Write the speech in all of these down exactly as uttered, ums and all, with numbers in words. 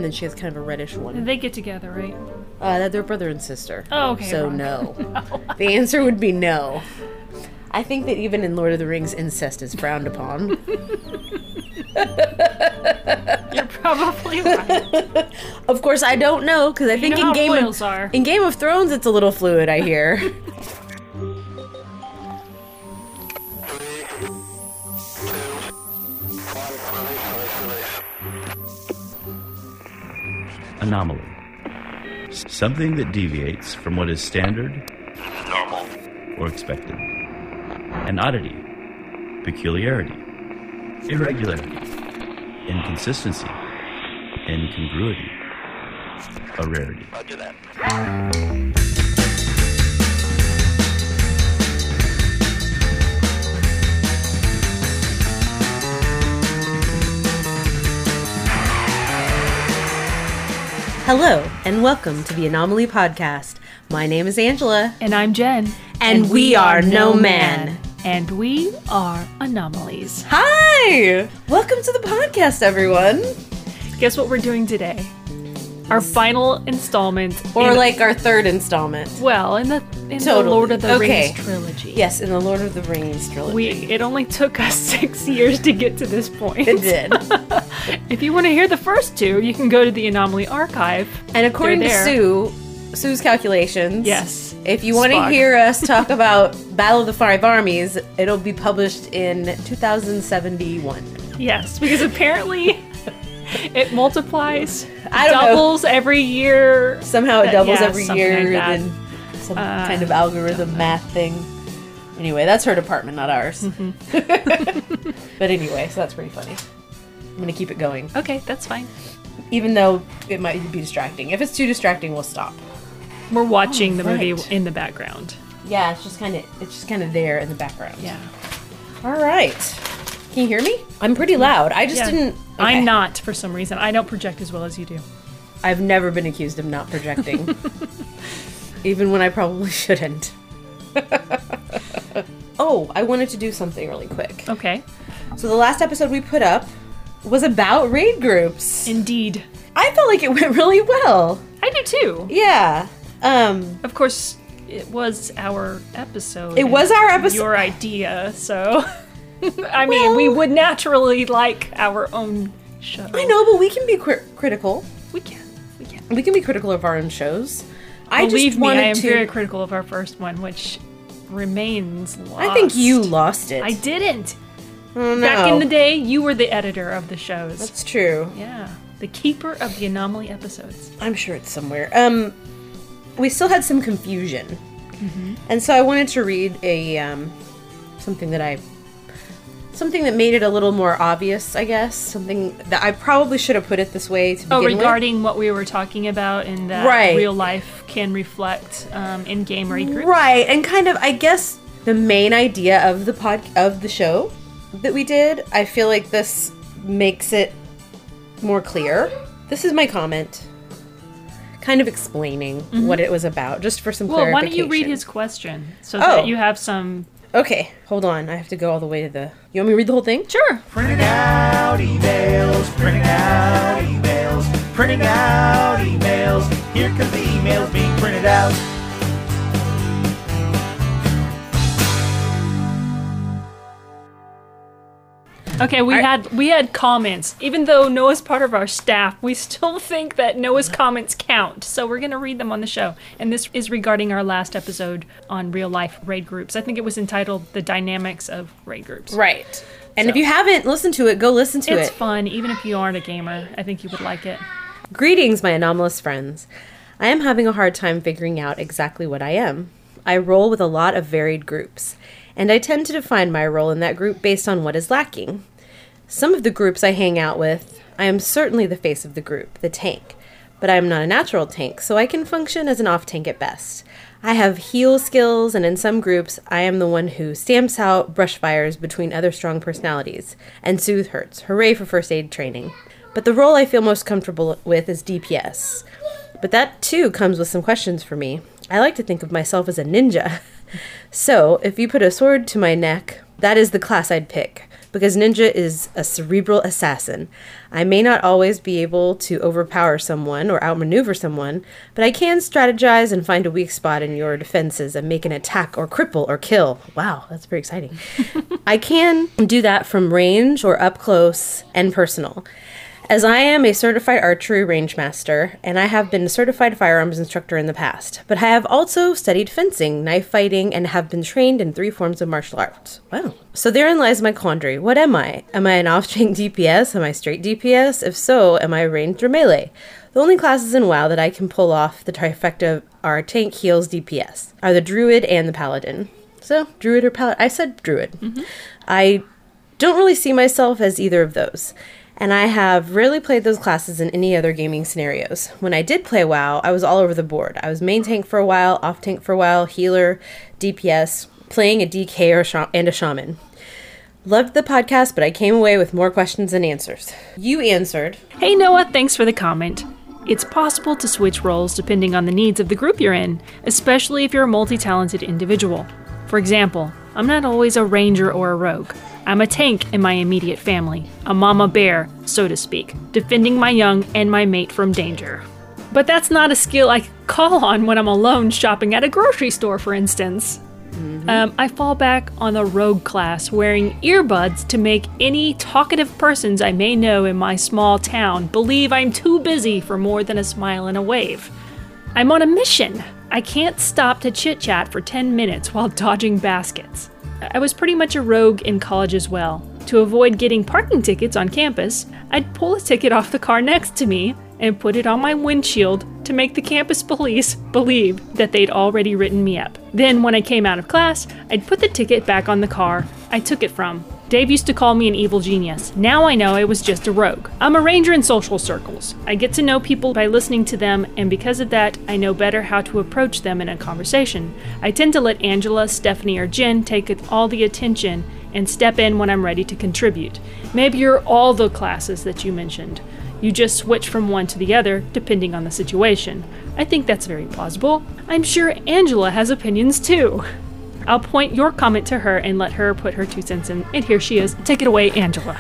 and then she has kind of a reddish one. They get together, right? Uh, they're brother and sister. Oh, okay. So wrong. no. No. The answer would be no. I think that even in Lord of the Rings, incest is frowned upon. You're probably right. Of course, I don't know, because I You think know in how Game royals of are. in Game of Thrones, it's a little fluid, I hear. Anomaly. S- Something that deviates from what is standard, normal, or expected. An oddity, peculiarity, irregularity, inconsistency, incongruity, a rarity. Roger that. Hello, and welcome to the Anomaly Podcast. My name is Angela. And I'm Jen. And we are No Man. And we are Anomalies. Hi! Welcome to the podcast, everyone. Guess what we're doing today? Our final installment. Or in, like our third installment. Well, in the in Totally. the Lord of the Okay. Rings trilogy. Yes, in the Lord of the Rings trilogy. We it only took us six years to get to this point. It did. If you want to hear the first two, you can go to the Anomaly Archive. And according to They're there. Sue, Sue's calculations, Yes. if you want to Spog. hear us talk about Battle of the Five Armies, it'll be published in two thousand seventy-one. Yes, because apparently it multiplies, I don't know. doubles every year. Somehow it That- doubles yeah, every something year, like that. and some Uh, kind of algorithm math thing. Anyway, that's her department, not ours. Mm-hmm. But anyway, so that's pretty funny. I'm going to keep it going. Okay, that's fine. Even though it might be distracting. If it's too distracting, we'll stop. We're watching the movie right. in the background. Yeah, it's just kind of it's just kind of there in the background. Yeah. All right. Can you hear me? I'm pretty loud. I just Yeah. didn't. okay. I'm not, for some reason. I don't project as well as you do. I've never been accused of not projecting, even when I probably shouldn't. Oh, I wanted to do something really quick. Okay. So the last episode we put up was about raid groups. Indeed. I felt like it went really well. I do too. Yeah. Um. Of course, it was our episode. It was our episode. Your idea, so. I mean, we Well- would naturally like our own show. I know, but we can be cri- critical. We can. We can. We can be critical of our own shows. I Believe just me, wanted I am to. very critical of our first one, which remains lost. I think you lost it. I didn't. Oh, no. Back in the day, you were the editor of the shows. That's true. Yeah. The keeper of the Anomaly episodes. I'm sure it's somewhere. Um, we still had some confusion, Mm-hmm. and so I wanted to read a um, something that I, something that made it a little more obvious. I guess something that I probably should have put it this way to begin Oh, with. regarding what we were talking about and that Right. real life can reflect um, in-game raid groups. Right, and kind of, I guess, the main idea of the pod of the show that we did. I feel like this makes it more clear. This is my comment, kind of explaining what it was about, just for some Mm-hmm. Well, why clarification. don't you read his question so Oh. that you have some... Okay, hold on. I have to go all the way to the. You want me to read the whole thing? Sure. Printing out emails, printing out emails, printing out emails. Here comes the emails being printed out. Okay, we I- had we had comments. Even though Noah's part of our staff, we still think that Noah's comments count. So we're going to read them on the show. And this is regarding our last episode on real life raid groups. I think it was entitled The Dynamics of Raid Groups. Right. And So- if you haven't listened to it, go listen to It's it. fun, even if you aren't a gamer. I think you would like it. Greetings, my anomalous friends. I am having a hard time figuring out exactly what I am. I roll with a lot of varied groups, and I tend to define my role in that group based on what is lacking. Some of the groups I hang out with, I am certainly the face of the group, the tank, but I am not a natural tank, so I can function as an off-tank at best. I have heal skills, and in some groups, I am the one who stamps out brush fires between other strong personalities, and soothe hurts. Hooray for first aid training. But the role I feel most comfortable with is D P S. But that, too, comes with some questions for me. I like to think of myself as a ninja. So, if you put a sword to my neck, that is the class I'd pick. because Ninja is a cerebral assassin. I may not always be able to overpower someone or outmaneuver someone, but I can strategize and find a weak spot in your defenses and make an attack or cripple or kill. Wow, that's very exciting. I can do that from range or up close and personal. As I am a certified archery range master, and I have been a certified firearms instructor in the past, but I have also studied fencing, knife fighting, and have been trained in three forms of martial arts. Wow. So therein lies my quandary. What am I? Am I an off-chain D P S? Am I straight D P S? If so, am I ranged or melee? The only classes in WoW that I can pull off the trifecta are tank, heals, D P S, are the druid and the paladin. So, druid or paladin? I said druid. Mm-hmm. I don't really see myself as either of those. And I have rarely played those classes in any other gaming scenarios. When I did play WoW, I was all over the board. I was main tank for a while, off tank for a while, healer, D P S, playing a D K or a sh- and a shaman. Loved the podcast, but I came away with more questions than answers. You answered. Hey Noah, thanks for the comment. It's possible to switch roles depending on the needs of the group you're in, especially if you're a multi-talented individual. For example, I'm not always a ranger or a rogue. I'm a tank in my immediate family, a mama bear, so to speak, defending my young and my mate from danger. But that's not a skill I call on when I'm alone shopping at a grocery store, for instance. Mm-hmm. Um, I fall back on the rogue class, wearing earbuds to make any talkative persons I may know in my small town believe I'm too busy for more than a smile and a wave. I'm on a mission. I can't stop to chit-chat for ten minutes while dodging baskets. I was pretty much a rogue in college as well. To avoid getting parking tickets on campus, I'd pull a ticket off the car next to me and put it on my windshield to make the campus police believe that they'd already written me up. Then when I came out of class, I'd put the ticket back on the car I took it from. Dave used to call me an evil genius. Now I know I was just a rogue. I'm a ranger in social circles. I get to know people by listening to them, and because of that, I know better how to approach them in a conversation. I tend to let Angela, Stephanie, or Jen take all the attention and step in when I'm ready to contribute. Maybe you're all the classes that you mentioned. You just switch from one to the other, depending on the situation. I think that's very plausible. I'm sure Angela has opinions too. I'll point your comment to her and let her put her two cents in. And here she is. Take it away, Angela.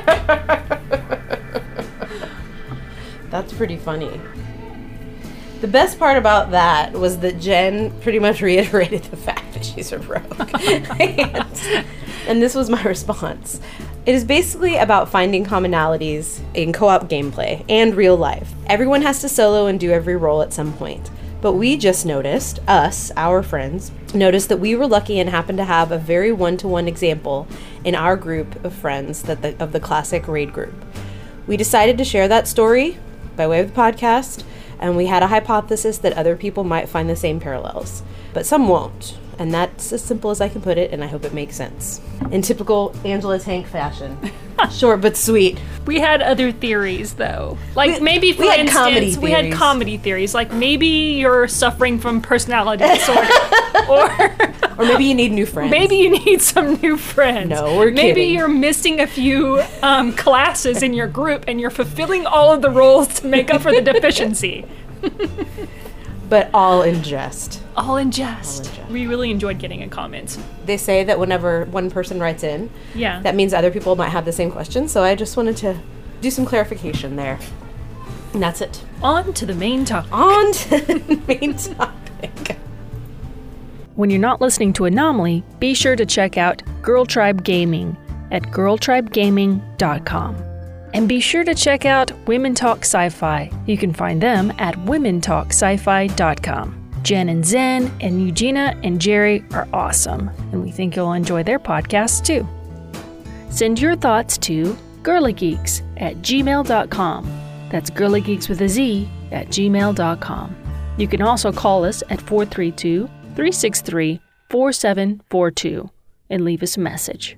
That's pretty funny. The best part about that was that Jen pretty much reiterated the fact that she's a rogue. and, and this was my response. It is basically about finding commonalities in co-op gameplay and real life. Everyone has to solo and do every role at some point. But we just noticed, us, our friends, noticed that we were lucky and happened to have a very one-to-one example in our group of friends that the, of the classic raid group. We decided to share that story by way of the podcast, and we had a hypothesis that other people might find the same parallels, but some won't. And that's as simple as I can put it, and I hope it makes sense. In typical Angela Tank fashion. Short but sweet. We had other theories, though. Like, we, maybe, for we had instance, comedy we had comedy theories. Like, maybe you're suffering from personality disorder. or, or maybe you need new friends. Maybe you need some new friends. No, we're Maybe kidding. you're missing a few um, classes in your group, and you're fulfilling all of the roles to make up for the deficiency. But all in jest. All in jest. All in jest. We really enjoyed getting a comment. They say that whenever one person writes in, yeah, that means other people might have the same question. So I just wanted to do some clarification there. And that's it. On to the main topic. On to the main topic. When you're not listening to Anomaly, be sure to check out Girl Tribe Gaming at girl tribe gaming dot com. And be sure to check out Women Talk Sci-Fi. You can find them at women talk sci fi dot com. Jen and Zen and Eugenia and Jerry are awesome, and we think you'll enjoy their podcasts too. Send your thoughts to girlygeeks at gmail dot com. That's girlygeeks with a Z at gmail dot com. You can also call us at four three two, three six three, four seven four two and leave us a message.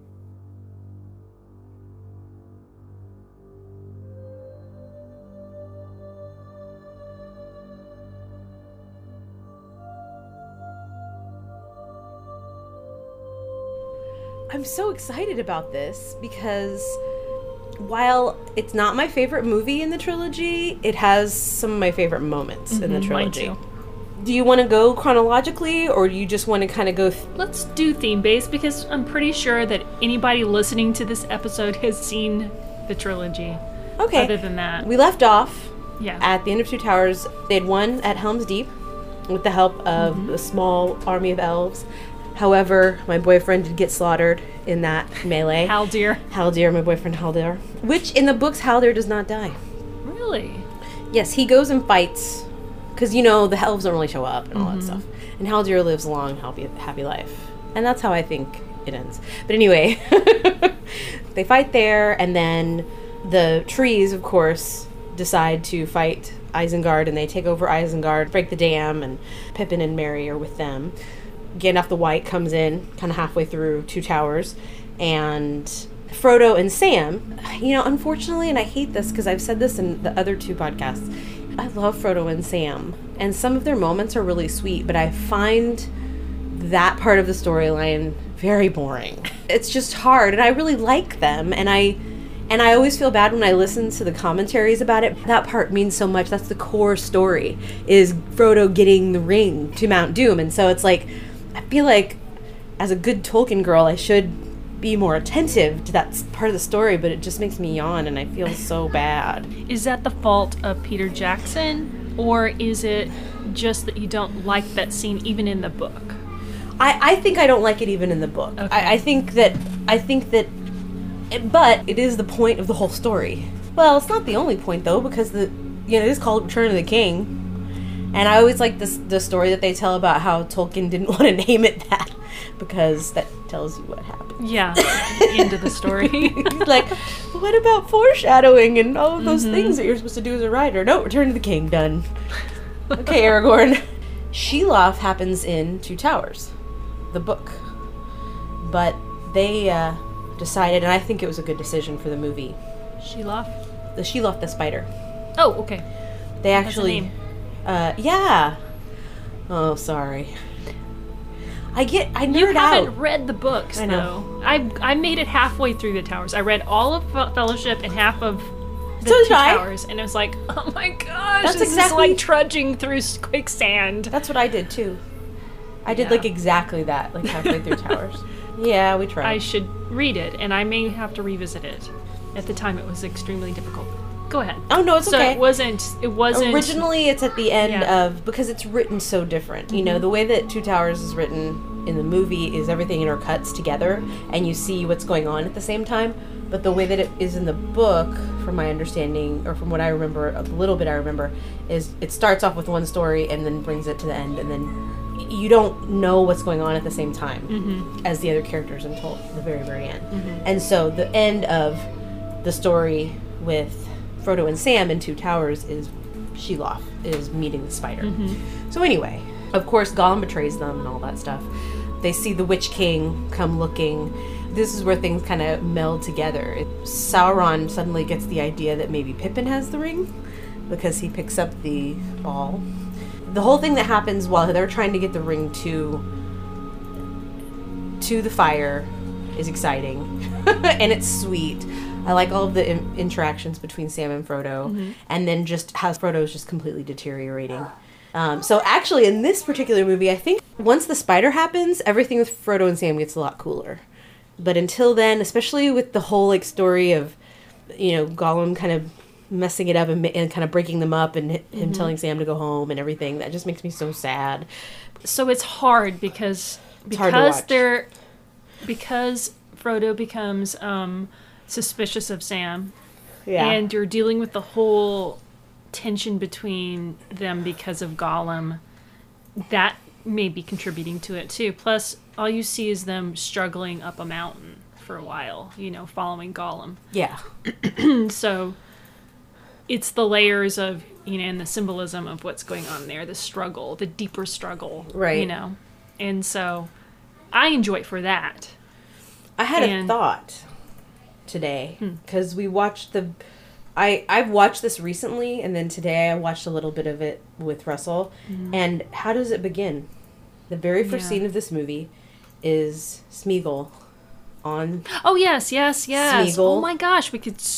I'm so excited about this because while it's not my favorite movie in the trilogy, it has some of my favorite moments mm-hmm, in the trilogy. Mine too. Do you want to go chronologically, or do you just want to kind of go... Th- Let's do theme-based, because I'm pretty sure that anybody listening to this episode has seen the trilogy. okay. Other than that. We left off Yeah. at the end of Two Towers. They had won at Helm's Deep with the help of Mm-hmm. a small army of elves. However, my boyfriend did get slaughtered in that melee. Haldir. Haldir, my boyfriend Haldir. Which, in the books, Haldir does not die. Really? Yes, he goes and fights, because, you know, the elves don't really show up and all Mm-hmm. that stuff. And Haldir lives a long, happy, happy life. And that's how I think it ends. But anyway, they fight there, and then the trees, of course, decide to fight Isengard, and they take over Isengard, break the dam, and Pippin and Merry are with them. Gandalf the White comes in kind of halfway through Two Towers, and Frodo and Sam, you know, unfortunately, and I hate this because I've said this in the other two podcasts, I love Frodo and Sam, and some of their moments are really sweet, but I find that part of the storyline very boring. It's just hard, and I really like them, and I and I always feel bad when I listen to the commentaries about it. That part means so much. That's the core story, is Frodo getting the ring to Mount Doom, and so it's like, I feel like as a good Tolkien girl, I should be more attentive to that part of the story, but it just makes me yawn, and I feel so bad. Is that the fault of Peter Jackson, or is it just that you don't like that scene even in the book? I, I think I don't like it even in the book. Okay. I, I think that I think that, it, but it is the point of the whole story. Well, it's not the only point though, because the you know it is called Return of the King, and I always like this the story that they tell about how Tolkien didn't want to name it that because that tells you what happened. Yeah, the end of the story. Like, what about foreshadowing and all of those Mm-hmm. things that you're supposed to do as a writer? No, Return of the King, done. Okay, Aragorn. Shelob happens in Two Towers, the book. But they uh, decided, and I think it was a good decision for the movie, Shelob? the Shelob the spider. Oh, okay. They That's a actually... name. Uh, yeah. Oh, sorry. I get... I You nerd haven't out. read the books, I know. though. I I made it halfway through the Towers. I read all of Fe- Fellowship and half of the So did Two I. Towers, and it was like, oh my gosh, That's this exactly- is like trudging through s- quicksand. That's what I did, too. I did, Yeah. like, exactly that, like, halfway through Towers. Yeah, we tried. I should read it, and I may have to revisit it. At the time, it was extremely difficult. Go ahead. Oh, no, it's so okay. it wasn't. It wasn't Originally, it's at the end Yeah. of, because it's written so different. You Mm-hmm. know, the way that Two Towers is written in the movie is everything intercuts together, and you see what's going on at the same time. But the way that it is in the book, from my understanding, or from what I remember, a little bit I remember, is it starts off with one story and then brings it to the end, and then you don't know what's going on at the same time Mm-hmm. as the other characters until the very, very end. And so the end of the story with Frodo and Sam in Two Towers is Shelob is meeting the spider. Mm-hmm. So anyway, of course Gollum betrays them and all that stuff. They see the Witch King come looking. This is where things kind of meld together. It, Sauron suddenly gets the idea that maybe Pippin has the ring because he picks up the ball. The whole thing that happens while they're trying to get the ring to to the fire is exciting and it's sweet. I like all of the in- interactions between Sam and Frodo, Mm-hmm. and then just how Frodo is just completely deteriorating. Um, so actually, in this particular movie, I think once the spider happens, everything with Frodo and Sam gets a lot cooler. But until then, especially with the whole like story of, you know, Gollum kind of messing it up and, and kind of breaking them up, and him Mm-hmm. telling Sam to go home and everything, that just makes me so sad. So it's hard because hard to because watch. they're because Frodo becomes um, suspicious of Sam, and you're dealing with the whole tension between them because of Gollum. That may be contributing to it too. Plus, all you see is them struggling up a mountain for a while, you know, following Gollum. yeah. So it's the layers of, you know, and the symbolism of what's going on there, the struggle, the deeper struggle, Right. you know. And so I enjoy it for that. I had a And- thought today Hmm. because we watched the. I I've watched this recently, and then today I watched a little bit of it with Russell. And how does it begin? The very first Yeah. scene of this movie is Smeagol on. Oh, yes, yes, yes. Smeagol. Oh my gosh, we could s-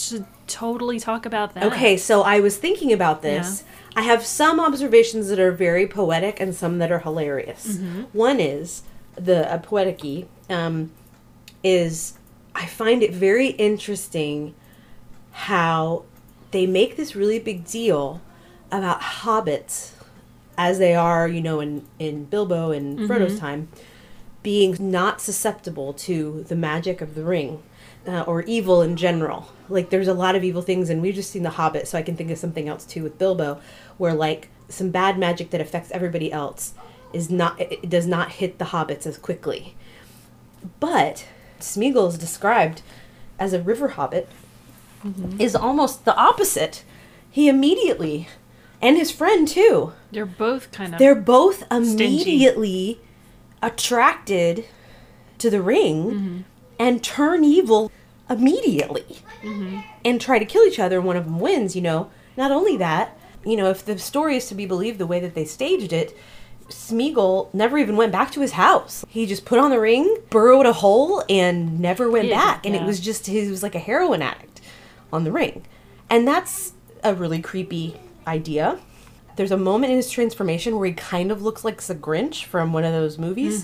totally talk about that. Okay, so I was thinking about this. I have some observations that are very poetic and some that are hilarious. Mm-hmm. One is, the uh, poetic-y, um, is I find it very interesting how they make this really big deal about hobbits, as they are, you know, in, in Bilbo and Mm-hmm. Frodo's time, being not susceptible to the magic of the ring, uh, or evil in general. Like, there's a lot of evil things, and we've just seen The Hobbit, so I can think of something else too with Bilbo, where, like, some bad magic that affects everybody else is not, it it does not hit the hobbits as quickly. But Smeagol is described as a river hobbit, Mm-hmm. is almost the opposite. He immediately, and his friend too, They're both kind of... they're both Stingy. immediately attracted to the ring Mm-hmm. and turn evil immediately Mm-hmm. and try to kill each other, and one of them wins, you know. Not only that, you know, if the story is to be believed the way that they staged it, Smeagol never even went back to his house. He just put on the ring, burrowed a hole, and never went Yeah, back. And yeah. it was just, he was like a heroin addict on the ring. And that's a really creepy idea. There's a moment in his transformation where he kind of looks like the Grinch from one of those movies.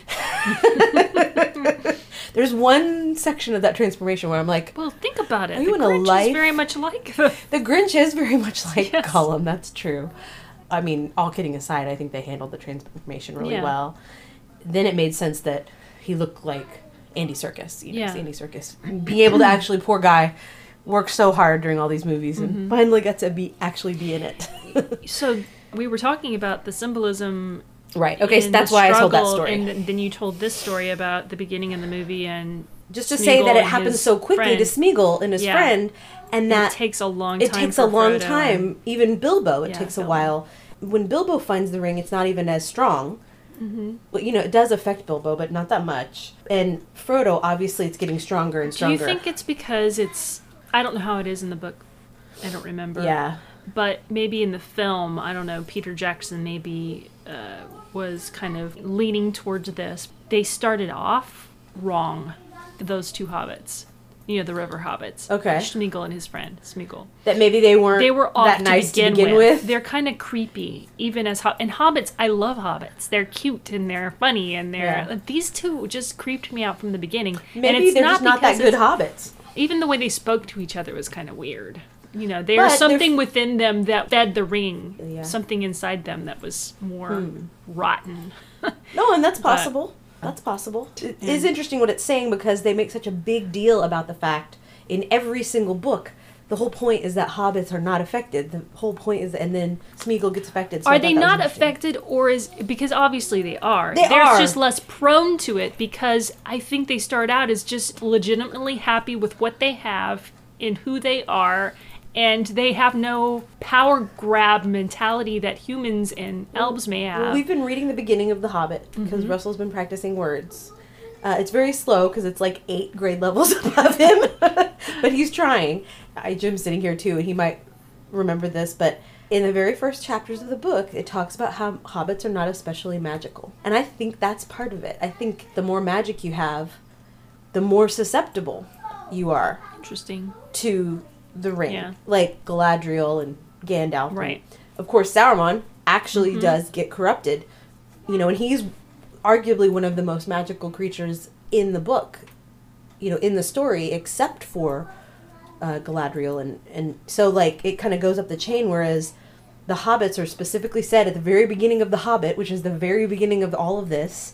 Mm-hmm. There's one section of that transformation where I'm like, Well, think about it. Are you the in a Grinch life- is very much like the... the Grinch is very much like Yes. Gollum, that's true. I mean, all kidding aside, I think they handled the transformation really Yeah. well. Then it made sense that he looked like Andy Serkis. You know, 'cause Yeah. Andy Serkis. Being able to actually, poor guy, work so hard during all these movies and Mm-hmm. finally got to be actually be in it. So we were talking about the symbolism. Right. Okay, so in that's the why I told that struggle, story. And then you told this story about the beginning of the movie and Just to say Smeagol that it and happens his so quickly friend. to Smeagol and his Yeah. friend, and that it takes a long it time. takes for a long Frodo time. and- Even Bilbo, it Yeah, takes a Bilbo. while. When Bilbo finds the ring, it's not even as strong. Mm-hmm. But, you know, it does affect Bilbo, but not that much. And Frodo, obviously, it's getting stronger and Do stronger. you think it's because it's... I don't know how it is in the book. I don't remember. Yeah. But maybe in the film, I don't know, Peter Jackson maybe uh, was kind of leaning towards this. They started off wrong, those two hobbits. You know, the river hobbits. Okay. Smeagol and his friend, Smeagol. That maybe they weren't They were off that to, nice begin to begin with. with. They're kind of creepy, even as ho- and hobbits. I love hobbits. They're cute and they're funny and they're Yeah. these two just creeped me out from the beginning. Maybe and it's they're not just not that because good it's- hobbits. Even the way they spoke to each other was kind of weird. You know, But there's they're something f- within them that fed the ring. Yeah. Something inside them that was more Hmm. rotten. No, and that's But- possible. That's possible. It is interesting what it's saying because they make such a big deal about the fact in every single book. The whole point is that hobbits are not affected. The whole point is, and then Smeagol gets affected. So I Are thought they that was not interesting. affected, or is because obviously they are? They They're are. just less prone to it because I think they start out as just legitimately happy with what they have and who they are, and they have no power grab mentality that humans and elves may have. Well, we've been reading the beginning of The Hobbit because Russell's been practicing words. Uh, it's very slow because it's like eight grade levels above him, but he's trying. I, Jim's sitting here too, and he might remember this, but in the very first chapters of the book, it talks about how hobbits are not especially magical. And I think that's part of it. I think the more magic you have, the more susceptible you are Interesting. to the ring. Yeah. Like Galadriel and Gandalf. and Right. of course, Sauron actually Mm-hmm. does get corrupted. You know, and he's arguably one of the most magical creatures in the book, you know, in the story, except for uh, Galadriel. And, and so, like, it kind of goes up the chain, whereas the hobbits are specifically said at the very beginning of The Hobbit, which is the very beginning of all of this,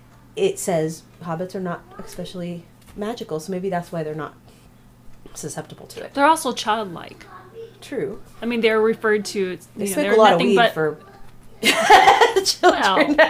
it says hobbits are not especially magical, so maybe that's why they're not susceptible to it. They're also childlike. True. I mean, they're referred to. You They know, smoke they're a lot of nothing weed but for well, children.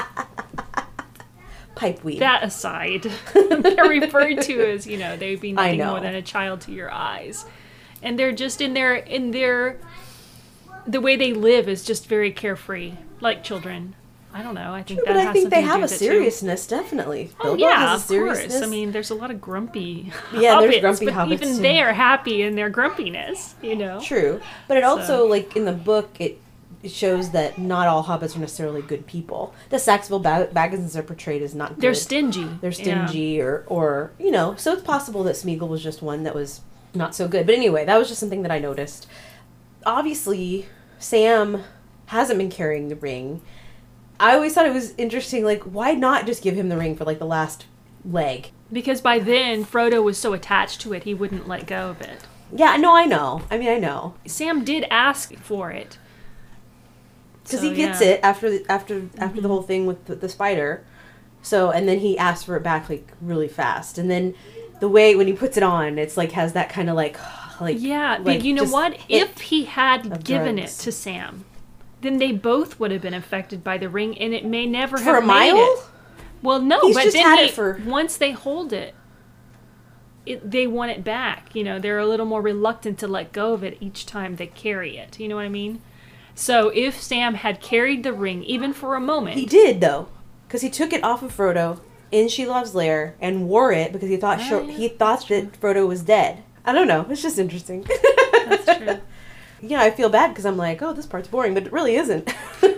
Pipe weed. that aside, they're referred to as, you know, they'd be I nothing know. more than a child to your eyes. And they're just in their, in their, the way they live is just very carefree, like children. I don't know. I think but that I has think they something to have do a with it, too. seriousness, definitely. Oh Bilbo yeah, has of a seriousness. course. I mean, there's a lot of grumpy Yeah, there's hobbits, grumpy but hobbits, even too. they are happy in their grumpiness, you know? True. But it also, So- like, in the book, it, it shows that not all hobbits are necessarily good people. The Saxville ba- Baggins are portrayed as not good. They're stingy. They're Yeah. stingy, or, or, you know, so it's possible that Smeagol was just one that was not so good. But anyway, that was just something that I noticed. Obviously, Sam hasn't been carrying the ring. I always thought it was interesting, like, why not just give him the ring for, like, the last leg? Because by then, Frodo was so attached to it, he wouldn't let go of it. Yeah, no, I know. I mean, I know. Sam did ask for it. Because So, he gets yeah. it after the, after after the whole thing with the, the spider. So, and then he asks for it back, like, really fast. And then the way, when he puts it on, it's, like, has that kind of, like, like... Yeah, but like, you know just what? hit If he had of given drugs. it to Sam, then they both would have been affected by the ring, and it may never For have a made mile? it. Well, no, He's but just then had he, it for- once they hold it, it, they want it back. You know, they're a little more reluctant to let go of it each time they carry it. You know what I mean? So if Sam had carried the ring, even for a moment... He did, though. Because he took it off of Frodo in Shelov's lair and wore it because he thought Oh, Sho- yeah, he thought that Frodo was dead. I don't know. It's just interesting. That's true. Yeah, I feel bad because I'm like, oh, this part's boring, but it really isn't.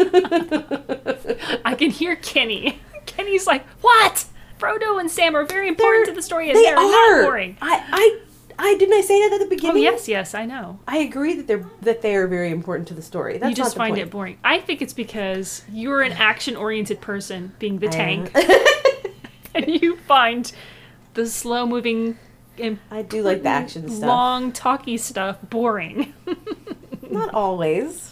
I can hear Kenny. Kenny's like, what? Frodo and Sam are very important They're- to the story, and they they're are. not boring. I, I, I didn't I say that at the Oh, beginning? yes, yes, I know. I agree that they're that they are very important to the story. That's You just not the find point. it boring. I think it's because you're an action-oriented person, being the I tank, am. and you find the slow-moving and I do like the action stuff. long, talky stuff boring. Not always.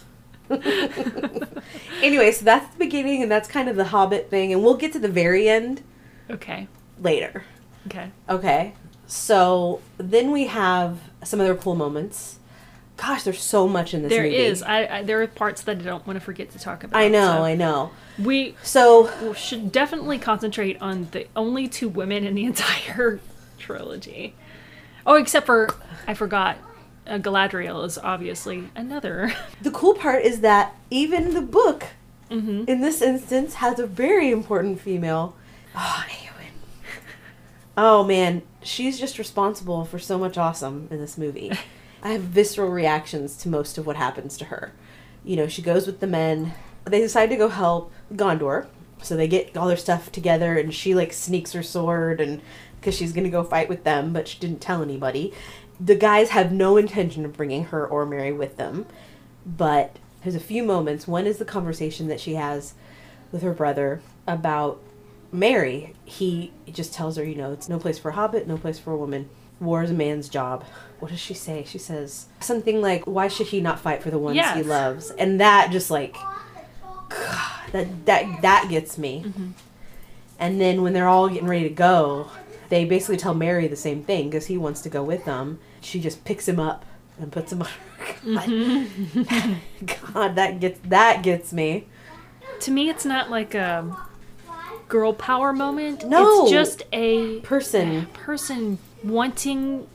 Anyway, so that's the beginning, and that's kind of the Hobbit thing, and we'll get to the very end Okay. later. Okay. Okay. So then we have some other cool moments. Gosh, there's so much in this There movie. is. I, I there are parts that I don't want to forget to talk about. I know, so I know. We So should definitely concentrate on the only two women in the entire trilogy. Oh, except for, I forgot, uh, Galadriel is obviously another. the cool part is that even the book, Mm-hmm. in this instance, has a very important female. Oh, Eowyn. Oh, man. She's just responsible for so much awesome in this movie. I have visceral reactions to most of what happens to her. You know, she goes with the men. They decide to go help Gondor. So they get all their stuff together, and she, like, sneaks her sword, and because she's going to go fight with them, but she didn't tell anybody. The guys have no intention of bringing her or Mary with them. But there's a few moments. One is the conversation that she has with her brother about Mary. He just tells her, you know, it's no place for a hobbit, no place for a woman. War is a man's job. What does she say? She says something like, why should he not fight for the ones he Yes. loves? And that just like, God, that, that, that gets me. Mm-hmm. And then when they're all getting ready to go, they basically tell Mary the same thing because he wants to go with them. She just picks him up and puts him on her. God, Mm-hmm. God, that gets that gets me. To me, it's not like a girl power moment. No. It's just a Person. person wanting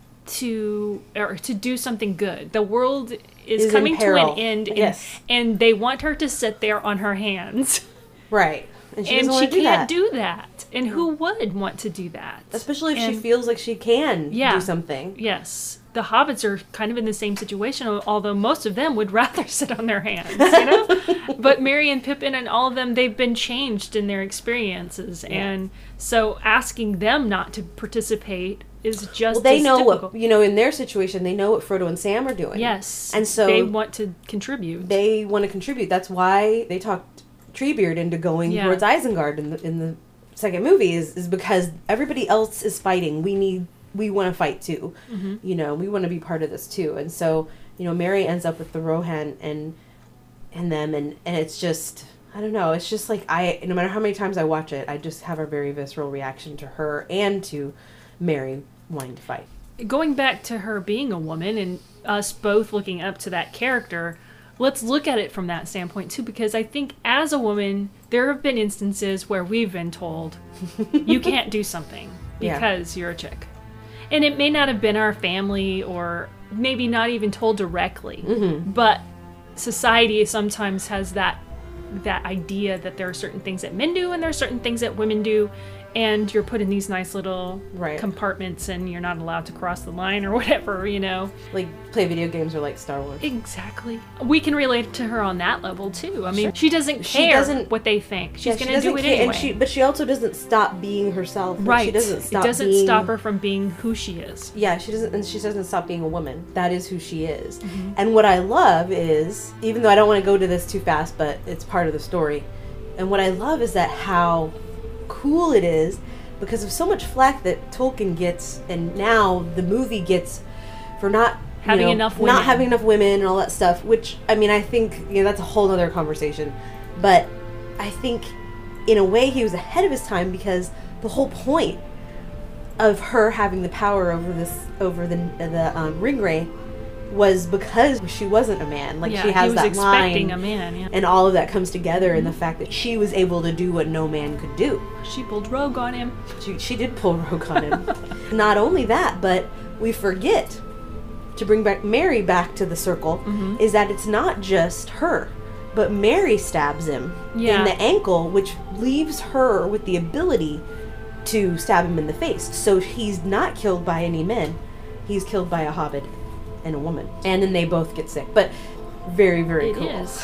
to or to do something good. The world is, Is in coming to peril. an end, and, Yes. and they want her to sit there on her hands. Right. And she and doesn't she want to do can't that. do that. And who would want to do that? Especially if she And- feels like she can Yeah. do something. Yes. The hobbits are kind of in the same situation, although most of them would rather sit on their hands, you know? But Merry and Pippin and all of them, they've been changed in their experiences. And so asking them not to participate is just Well, they as know difficult. what, you know, in their situation, they know what Frodo and Sam are doing. Yes. And so they want to contribute. they want to contribute. That's why they talked Treebeard into going Yeah. towards Isengard in the in the second movie is, is because everybody else is fighting. We need we want to fight too. Mm-hmm. You know, we want to be part of this too. And so, you know, Mary ends up with the Rohan and and them and and it's just I don't know, it's just like I no matter how many times I watch it, I just have a very visceral reaction to her and to Mary wanting to fight. Going back to her being a woman and us both looking up to that character, let's look at it from that standpoint too, because I think as a woman, there have been instances where we've been told, you can't do something Yeah. because you're a chick. And it may not have been our family or maybe not even told directly, Mm-hmm. but society sometimes has that that idea that there are certain things that men do and there are certain things that women do, and you're put in these nice little Right. compartments and you're not allowed to cross the line or whatever, you know. Like, play video games or like Star Wars. Exactly. We can relate to her on that level too. I mean, Sure. she doesn't She care doesn't- what they think. She's Yeah, she going to do doesn't it care, anyway. And she, but she also doesn't stop being herself. Like, right. She doesn't stop it doesn't being, stop her from being who she is. Yeah, she doesn't, and she doesn't stop being a woman. That is who she is. Mm-hmm. And what I love is, even though I don't want to go to this too fast, but it's part of the story. And what I love is that how cool it is, because of so much flack that Tolkien gets, and now the movie gets, for not you Having know, enough women. not having enough women and all that stuff. Which, I mean, I think you know that's a whole other conversation. But I think, in a way, he was ahead of his time, because the whole point of her having the power over this, over the the um, Ringwraith, was because she wasn't a man. Like yeah, she has he was that expecting line, a man, yeah. and all of that comes together in the fact that she was able to do what no man could do. She pulled rogue on him. She, she did pull rogue on him. Not only that, but we forget to bring back Mary back to the circle, Mm-hmm. is that it's not just her, but Mary stabs him Yeah. in the ankle, which leaves her with the ability to stab him in the face. So he's not killed by any men. He's killed by a hobbit and a woman. And then they both get sick. But very, very It cool. is.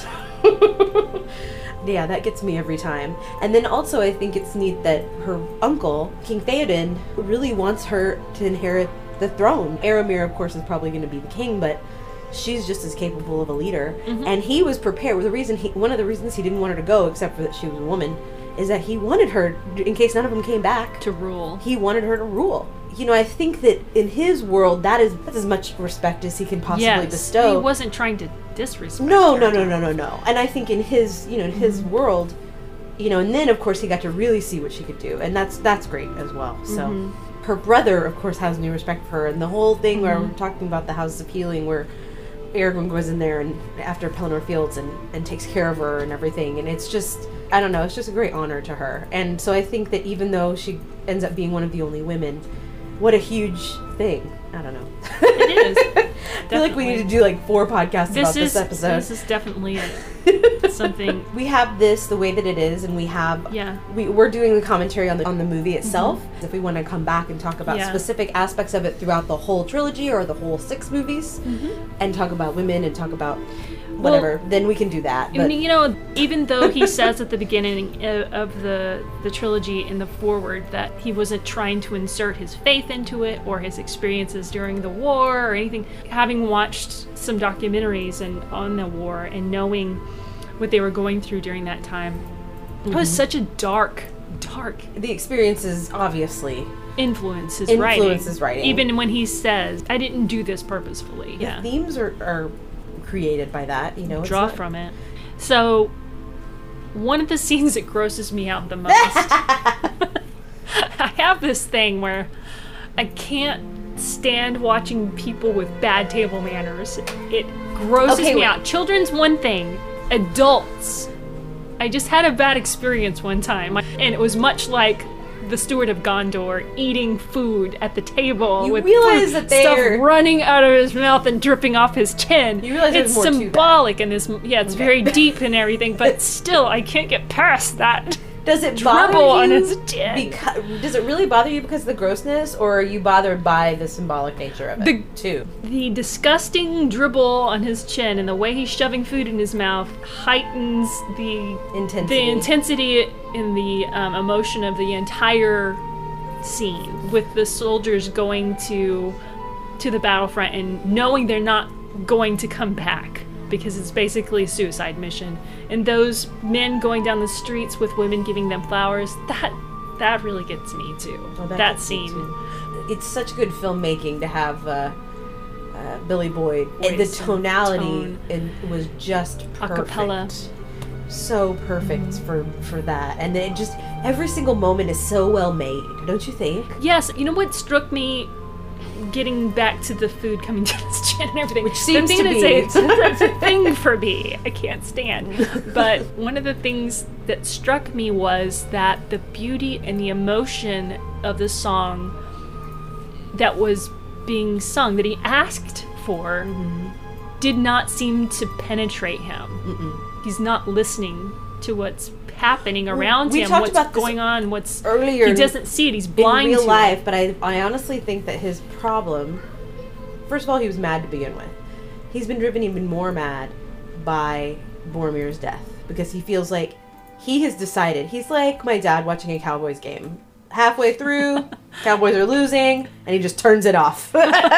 Yeah, that gets me every time. And then also I think it's neat that her uncle, King Theoden, really wants her to inherit the throne. Aramir, of course, is probably going to be the king, but she's just as capable of a leader. Mm-hmm. And he was prepared. The reason he, one of the reasons he didn't want her to go, except for that she was a woman, is that he wanted her, in case none of them came back, To rule. he wanted her to rule. You know, I think that in his world, that is that's as much respect as he can possibly yes. bestow. He wasn't trying to disrespect No, her. no, no, no, no, no. And I think in his, you know, in his Mm-hmm. world, you know, and then of course he got to really see what she could do, and that's that's great as well. So Mm-hmm. her brother, of course, has new respect for her, and the whole thing where we're talking about the Houses of Healing, where Aragorn goes in there and after Pelennor Fields and and takes care of her and everything, and it's just, I don't know, it's just a great honor to her. And so I think that even though she ends up being one of the only women, what a huge thing. I don't know. It is. I feel like we need to do like four podcasts This about is this episode. this is definitely a, something. We have this the way that it is, and we have Yeah. we, we're doing the commentary on the on the movie itself. If we want to come back and talk about Yeah. specific aspects of it throughout the whole trilogy or the whole six movies, and talk about women and talk about whatever, then we can do that. But You know, even though he says at the beginning of of the the trilogy in the foreword that he wasn't trying to insert his faith into it or his experiences during the war or anything, having watched some documentaries and on the war and knowing what they were going through during that time, it was such a dark, dark the experiences obviously influence his Influence writing. his writing. Even when he says, "I didn't do this purposefully." the Yeah. themes are, are created by that. You know, it's Draw not- from it. So, one of the scenes that grosses me out the most. I have this thing where I can't stand watching people with bad table manners. It grosses Okay, me wait. out. Children's one thing, adults. I just had a bad experience one time, and it was much like the Steward of Gondor eating food at the table You with realize food, that they're- stuff running out of his mouth and dripping off his chin. You realize there's it's more to that. symbolic and this, yeah, it's very deep and everything, but still, I can't get past that. Does it bother Dribble on you? his chin. Because, does it really bother you because of the grossness, or are you bothered by the symbolic nature of it The- too? The disgusting dribble on his chin and the way he's shoving food in his mouth heightens the Intensity. the intensity in the um, emotion of the entire scene, with the soldiers going to to the battlefront and knowing they're not going to come back because it's basically a suicide mission, and those men going down the streets with women giving them flowers, that that really gets me too. Oh, that gets me scene. too. It's such good filmmaking to have uh, uh, Billy Boyd. And the Voice and tonality tone. it was just perfect. Acapella. So perfect for for that, and it just every single moment is so well made, don't you think? Yes, you know what struck me, getting back to the food coming down his chin and everything, Which seems the thing to that's be- a, it's, it's a thing for me. I can't stand. But one of the things that struck me was that the beauty and the emotion of the song that was being sung, that he asked for, did not seem to penetrate him. Mm-mm. He's not listening to what's happening around we him, talked what's about this going on, what's earlier he doesn't see it, he's blind in real to life, it. but I, I honestly think that his problem, first of all, he was mad to begin with. He's been driven even more mad by Boromir's death because he feels like he has decided. He's like my dad watching a Cowboys game. Halfway through, Cowboys are losing, and he just turns it off.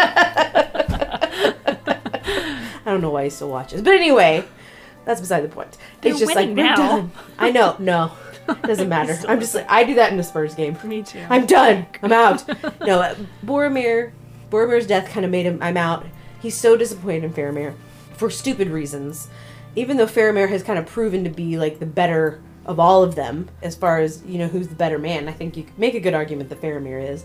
I don't know why he still watches. But anyway, that's beside the point. They're It's just like, winning we're now. done. I know. No. Doesn't matter. I'm just like, I do that in a Spurs game. Me too. I'm done. I'm out. No, uh, Boromir, Boromir's death kind of made him, I'm out. He's so disappointed in Faramir for stupid reasons. Even though Faramir has kind of proven to be like the better of all of them, as far as, you know, who's the better man, I think you could make a good argument that Faramir is.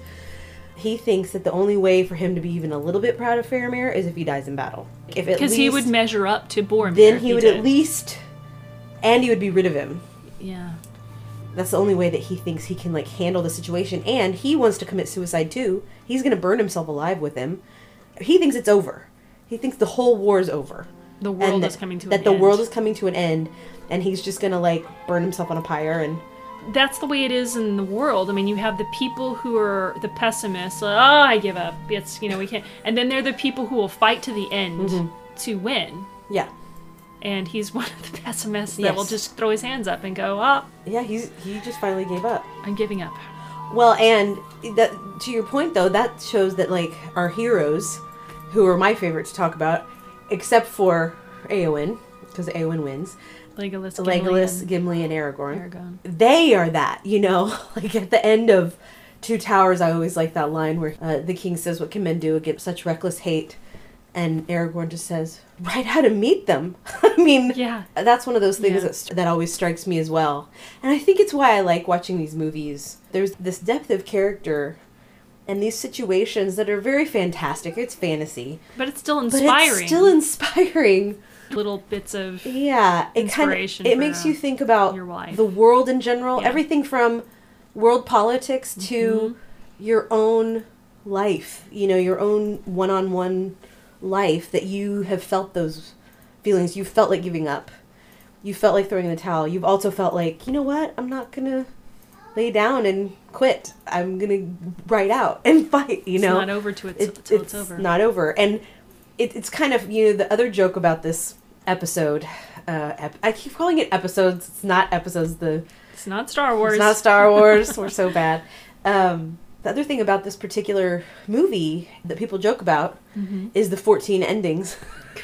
He thinks that the only way for him to be even a little bit proud of Faramir is if he dies in battle. If at Because he least- would measure up to Boromir. Then if he would did. at least, and he would be rid of him. Yeah. That's the only way that he thinks he can, like, handle the situation. And he wants to commit suicide, too. He's going to burn himself alive with him. He thinks it's over. He thinks the whole war is over. The world and is that, coming to that an the end. world is coming to an end. And he's just going to, like, burn himself on a pyre and... That's the way it is in the world. I mean, you have the people who are the pessimists. Like, oh, I give up. It's, you know, we can't. And then there are the people who will fight to the end Mm-hmm. to win. Yeah. And he's one of the pessimists Yes. that will just throw his hands up and go, oh, Yeah, he's he just finally gave up. I'm giving up. Well, and that to your point, though, that shows that, like, our heroes, who are my favorite to talk about, except for Eowyn, because Eowyn wins, Legolas, Gimli, Legolas, and Gimli, and Aragorn. Aragorn. They are that, you know? Like, at the end of Two Towers, I always like that line where uh, the king says, what can men do against such reckless hate? And Aragorn just says, right how to meet them. I mean, Yeah. that's one of those things Yeah. that, that always strikes me as well. And I think it's why I like watching these movies. There's this depth of character and these situations that are very fantastic. It's fantasy. But it's still But inspiring. it's still inspiring. Little bits of Yeah, it kind of Inspiration it for, makes uh, you think about your life. the world in general, Yeah. everything from world politics to your own life. You know, your own one-on-one life that you have felt those feelings. You felt like giving up. You felt like throwing in the towel. You've also felt like, you know what? I'm not gonna lay down and quit. I'm gonna ride out and fight. You it's know, not over to it, it, till it's it's over. not over. And it, it's kind of, you know, the other joke about this episode, uh, ep- I keep calling it episodes. It's not episodes. The It's not Star Wars. It's not Star Wars. We're so bad. Um, the other thing about this particular movie that people joke about Mm-hmm. is the fourteen endings.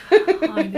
God.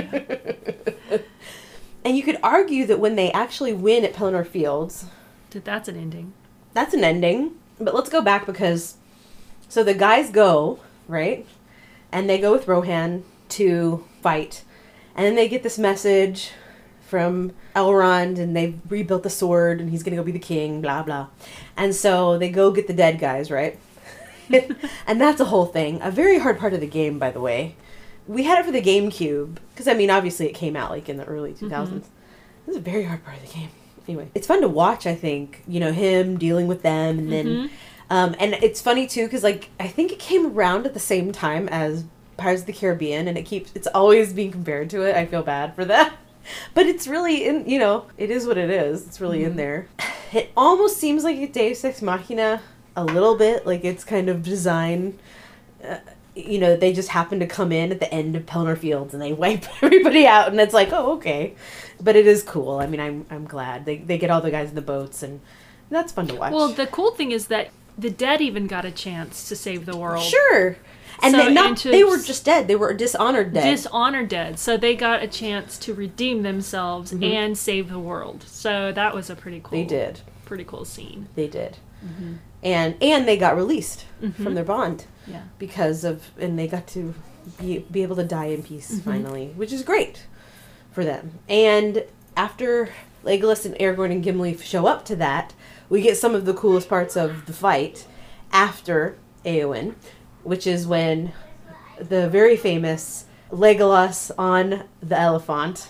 And you could argue that when they actually win at Pelennor Fields, That that's an ending. that's an ending. But let's go back because, so the guys go, right? And they go with Rohan to fight. And then they get this message from Elrond and they've rebuilt the sword and he's going to go be the king, blah, blah. And so they go get the dead guys, right? And that's a whole thing. A very hard part of the game, by the way. We had it for the GameCube, because, I mean, obviously it came out, like, in the early two thousands. It was a very hard part of the game. Anyway, it's fun to watch, I think. You know, him dealing with them, and then... Um, and it's funny, too, because, like, I think it came around at the same time as Pirates of the Caribbean, and it keeps... It's always being compared to it. I feel bad for that. But it's really, in you know, it is what it is. It's really in there. It almost seems like a Deus Ex Machina a little bit. Like, it's kind of design... Uh, you know, they just happen to come in at the end of Pelennor Fields and they wipe everybody out, and it's like, oh, okay. But it is cool. I mean, I'm I'm glad. They they get all the guys in the boats, and that's fun to watch. Well, the cool thing is that the dead even got a chance to save the world. Sure. And So, they not and to- they were just dead. They were dishonored dead. Dishonored dead. So they got a chance to redeem themselves Mm-hmm. and save the world. So that was a pretty cool They did. pretty cool scene. They did. And and they got released from their bond Yeah. because of and they got to be be able to die in peace finally, which is great for them. And after Legolas and Aragorn and Gimli show up to that, we get some of the coolest parts of the fight after Eowyn, which is when the very famous Legolas on the elephant.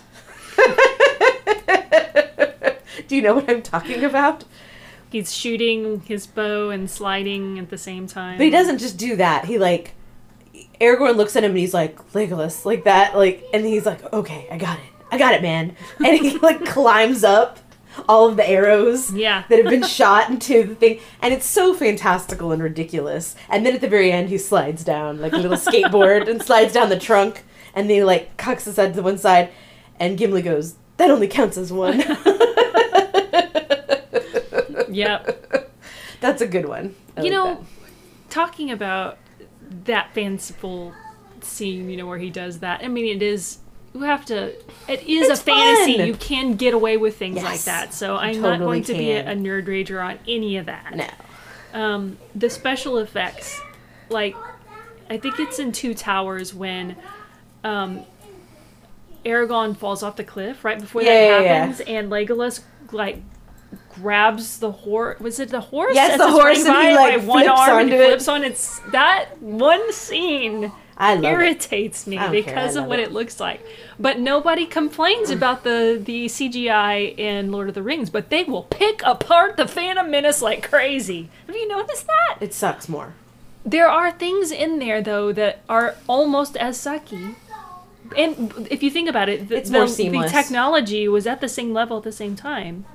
Do you know what I'm talking about? He's shooting his bow and sliding at the same time. But he doesn't just do that. He like Aragorn looks at him and he's like, Legolas, like that, like, and he's like, okay, I got it, I got it, man. And he like climbs up all of the arrows Yeah. that have been shot into the thing. And it's so fantastical and ridiculous. And then at the very end, he slides down like a little skateboard and slides down the trunk. And then he, like, cocks his head to one side. And Gimli goes, that only counts as one. Yep. That's a good one. I You like know, that. talking about that fanciful scene, you know, where he does that. I mean, it is, you have to, it is It's a fantasy. fun. You can get away with things Yes, like that. So you I'm not totally going to be a, can. a nerd rager on any of that. No. Um, the special effects, like, I think it's in Two Towers when um, Aragorn falls off the cliff right before Yeah, that yeah, yeah. happens, and Legolas, like, grabs the horse. Was it the horse? Yes, As the it's horse, running and he, by, like, by one flips arm and onto it. flips on. It's that one scene I love it. irritates me I don't care, because I of love what it. it looks like. But nobody complains about the the C G I in Lord of the Rings. But they will pick apart the Phantom Menace like crazy. Have you noticed that? It sucks more. There are things in there though that are almost as sucky. And if you think about it, the, It's more the, the seamless. technology was at the same level at the same time.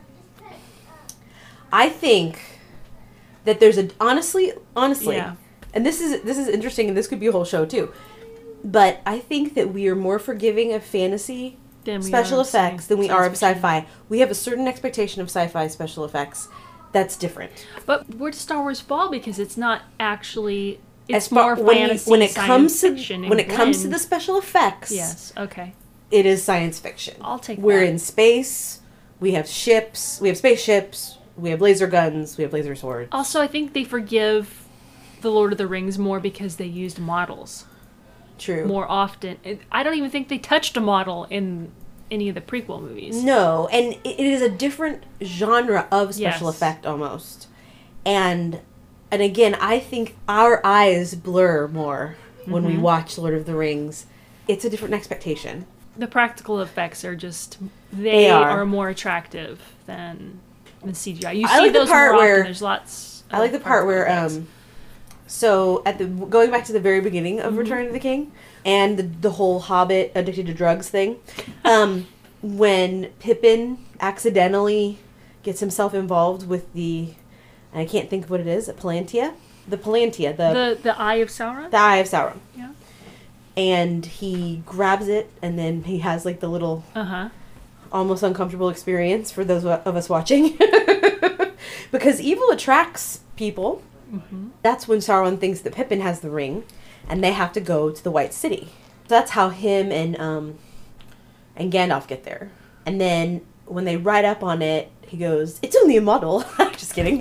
I think that there's a honestly, honestly, Yeah. and this is this is interesting, and this could be a whole show too. But I think that we are more forgiving of fantasy Than we special are of effects sci- than we are of science fiction. sci-fi. We have a certain expectation of sci-fi special effects that's different. But where does Star Wars fall? Because it's not actually. It's As far more when, you- fantasy, when it science comes to fiction, and when it comes to blend. the special effects, Yes. Okay. it is science fiction. I'll take We're that. in space. We have ships. We have spaceships. We have laser guns. We have laser swords. Also, I think they forgive the Lord of the Rings more because they used models True. more often. It- I don't even think they touched a model in any of the prequel movies. No, and it it is a different genre of special Yes. effect almost. And and again, I think our eyes blur more when Mm-hmm. we watch Lord of the Rings. It's a different expectation. The practical effects are just they, They are. are. more attractive than the C G I. You I see like the those part more where- often. There's lots. I like of the part where practical effects. um so at the going back to the very beginning Mm-hmm. of Return of the King and the, the whole Hobbit addicted to drugs thing, um when Pippin accidentally gets himself involved with the I can't think of what it is, a Palantir? The Palantir, the the the Eye of Sauron. the Eye of Sauron. Yeah. And he grabs it, and then he has like the little Uh huh. almost uncomfortable experience for those of us watching. Because evil attracts people. Mm-hmm. That's when Sauron thinks that Pippin has the ring, and they have to go to the White City. That's how him and um and Gandalf get there. And then when they ride up on it, he goes, "It's only a model." Just kidding.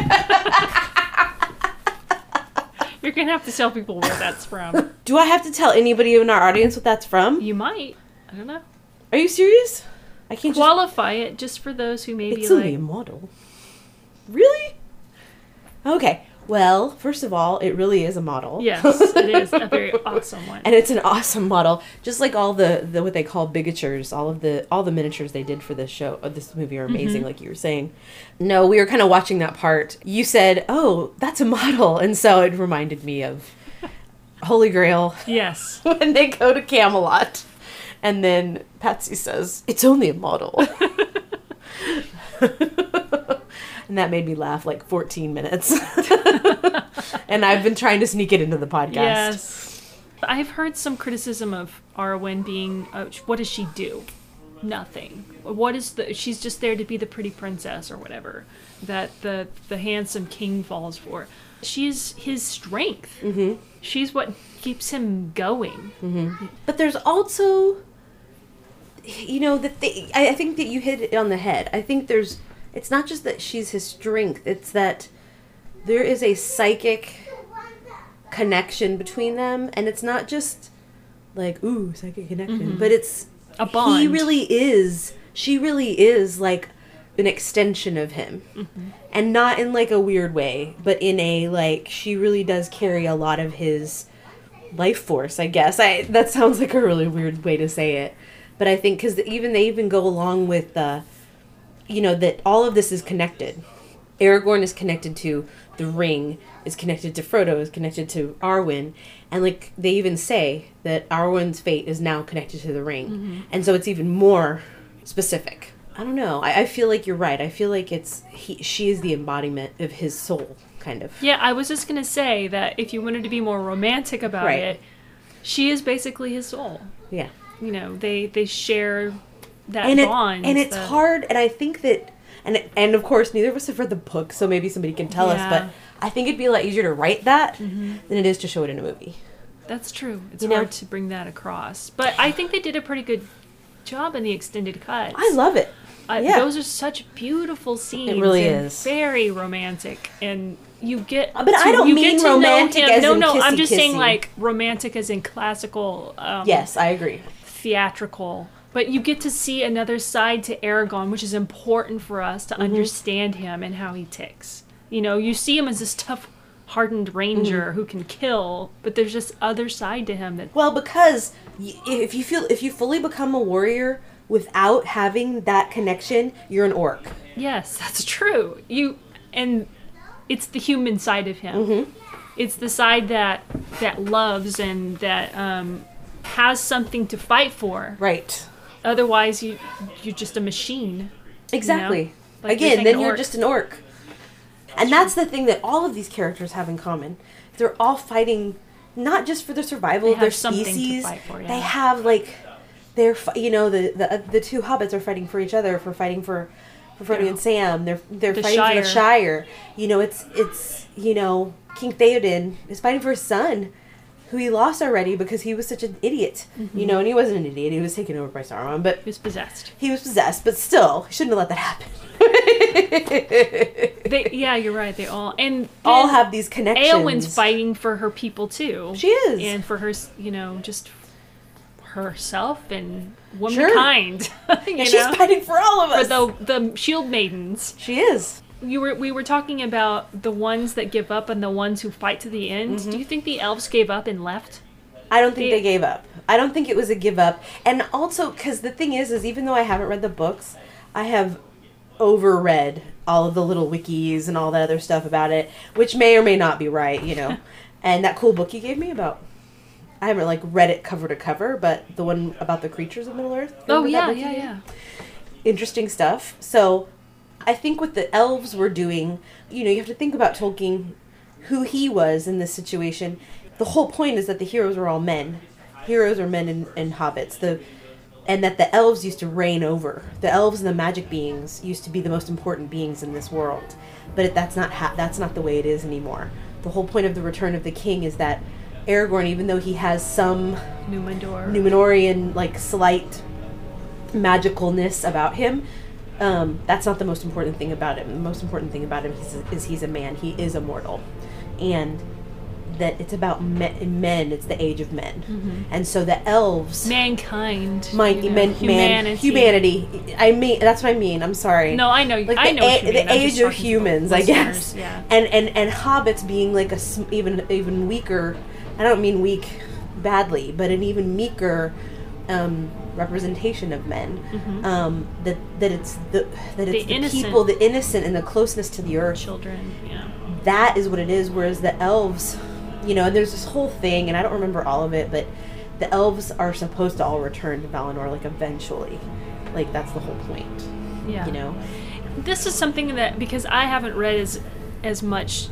You're gonna have to tell people where that's from. Do I have to tell anybody in our audience what that's from? You might. I don't know. Are you serious? I can't just... Qualify it just for those who maybe It's only a like. model. Really? Okay. Well, first of all, it really is a model. Yes, it is a very awesome one. And it's an awesome model. Just like all the, the what they call bigatures, all of the all the miniatures they did for this show, uh, this movie are amazing, like you were saying. No, we were kind of watching that part. You said, "Oh, that's a model," and so it reminded me of Holy Grail Yes. when they go to Camelot, and then Patsy says, "It's only a model." And that made me laugh like fourteen minutes. And I've been trying to sneak it into the podcast. Yes. I've heard some criticism of Arwen being, uh, what does she do? Nothing. What is the, she's just there to be the pretty princess or whatever that the, the handsome king falls for. She's his strength. Mm-hmm. She's what keeps him going. Mm-hmm. But there's also, you know, the thing, I, I think that you hit it on the head. I think there's, it's not just that she's his strength, it's that there is a psychic connection between them, and it's not just like, ooh, psychic connection, but it's, A bond. he really is, she really is like an extension of him. Mm-hmm. And not in like a weird way, but in a like, she really does carry a lot of his life force, I guess. I that sounds like a really weird way to say it, but I think because even they even go along with the, you know, that all of this is connected. Aragorn is connected to the ring, is connected to Frodo, is connected to Arwen, and like they even say that Arwen's fate is now connected to the ring, Mm-hmm. and so it's even more specific. I don't know. I, I feel like you're right. I feel like it's he. She is the embodiment of his soul, kind of. Yeah, I was just gonna say that if you wanted to be more romantic about Right. it, she is basically his soul. Yeah. You know, they they share that And it, bond. and it's that- hard. And I think that, and and of course, neither of us have read the book, so maybe somebody can tell us. Yeah. But I think it'd be a lot easier to write that Mm-hmm. than it is to show it in a movie. That's true. It's You know? hard to bring that across, but I think they did a pretty good job in the extended cuts. I love it. Uh, yeah. Those are such beautiful scenes. really and is. Very romantic, and you get. Uh, but I don't you mean get to know romantic him. as no, in no. I'm just kissy-kissy. saying like romantic as in classical. Um, Yes, I agree. theatrical. But you get to see another side to Aragorn, which is important for us to Mm-hmm. understand him and how he ticks. You know, you see him as this tough, hardened ranger Mm-hmm. who can kill, but there's this other side to him that Well, because y- if you feel if you fully become a warrior without having that connection, you're an orc. yes, that's true. You and it's the human side of him. Mm-hmm. It's the side that that loves and that um, has something to fight for. Right. Otherwise, you you're just a machine. Exactly. Like you're Again, saying then an you're orc. just an orc. And that's the thing that all of these characters have in common. They're all fighting not just for the survival They of their have something to species. fight for, yeah. They have like they're fi- you know the the uh, the two hobbits are fighting for each other, for fighting for for Frodo Yeah. and Sam. They're they're The fighting for the Shire. Shire. You know, it's it's you know, King Theoden is fighting for his son, who he lost already because he was such an idiot. Mm-hmm. You know, and he wasn't an idiot. He was taken over by Sauron, but He was possessed. he was possessed, but still, he shouldn't have let that happen. They, yeah, you're right. They all and All then have these connections. Eowyn's fighting for her people too. She is. and for her, you know, just herself and womankind. you And she's know, fighting for all of for us. the the shield maidens. She is. You were we were talking about the ones that give up and the ones who fight to the end. Mm-hmm. Do you think the elves gave up and left? I don't think They- they gave up. I don't think it was a give up. And also, because the thing is, is even though I haven't read the books, I have overread all of the little wikis and all that other stuff about it, which may or may not be right, you know. And that cool book you gave me about, I haven't like read it cover to cover, but the one about the creatures of Middle Earth. Oh remember that yeah, book you yeah, gave me? yeah. Interesting stuff. So I think what the elves were doing, you know, you have to think about Tolkien, who he was in this situation. The whole point is that the heroes were all men. Heroes are men and, and hobbits. The and that the elves used to reign over. The elves and the magic beings used to be the most important beings in this world. But it, that's not ha- that's not the way it is anymore. The whole point of the Return of the King is that Aragorn, even though he has some Numenor. Numenorian like slight magicalness about him, um, that's not the most important thing about him. The most important thing about him is, is he's a man. He is immortal, and that it's about men. men it's the age of men, Mm-hmm. and so the elves, Mankind. my you know, men, humanity. man, humanity. I mean, that's what I mean. I'm sorry. No, I know. Like I the, know what a- you mean. the I'm just age of talking to the humans, I listeners, guess. Yeah. And and and hobbits being like a sm- even even weaker. I don't mean weak badly, but an even meeker um, representation of men. Um, that that it's the that it's The the, innocent. people, the innocent, and the closeness to the earth. Children. Yeah. That is what it is. Whereas the elves, you know, and there's this whole thing, and I don't remember all of it, but the elves are supposed to all return to Valinor, like eventually. Like that's the whole point. Yeah. You know. This is something that, because I haven't read as as much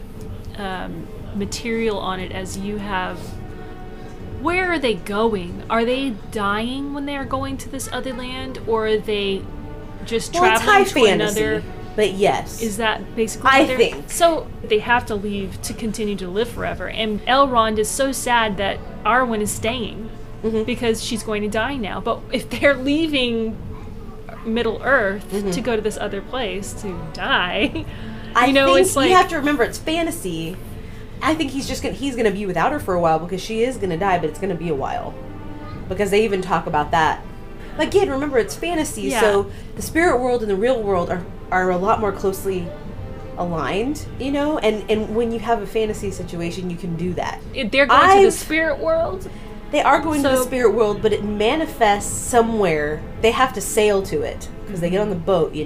um, material on it as you have, where are they going? Are they dying when they are going to this other land, or are they just Well, it's traveling high to fantasy, another? but yes. Is that basically I what they're- think. So they have to leave to continue to live forever. And Elrond is so sad that Arwen is staying Mm-hmm. because she's going to die now. But if they're leaving Middle Earth Mm-hmm. to go to this other place to die, I you know, think it's like you have to remember it's fantasy. I think he's just gonna he's gonna be without her for a while because she is gonna die, but it's gonna be a while because they even talk about that. Again, remember it's fantasy, Yeah. so the spirit world and the real world are are a lot more closely aligned, you know. And and when you have a fantasy situation, you can do that. If they're going to the I've- spirit world. They are going to the So- spirit world, but it manifests somewhere. They have to sail to it because they get on the boat, you know.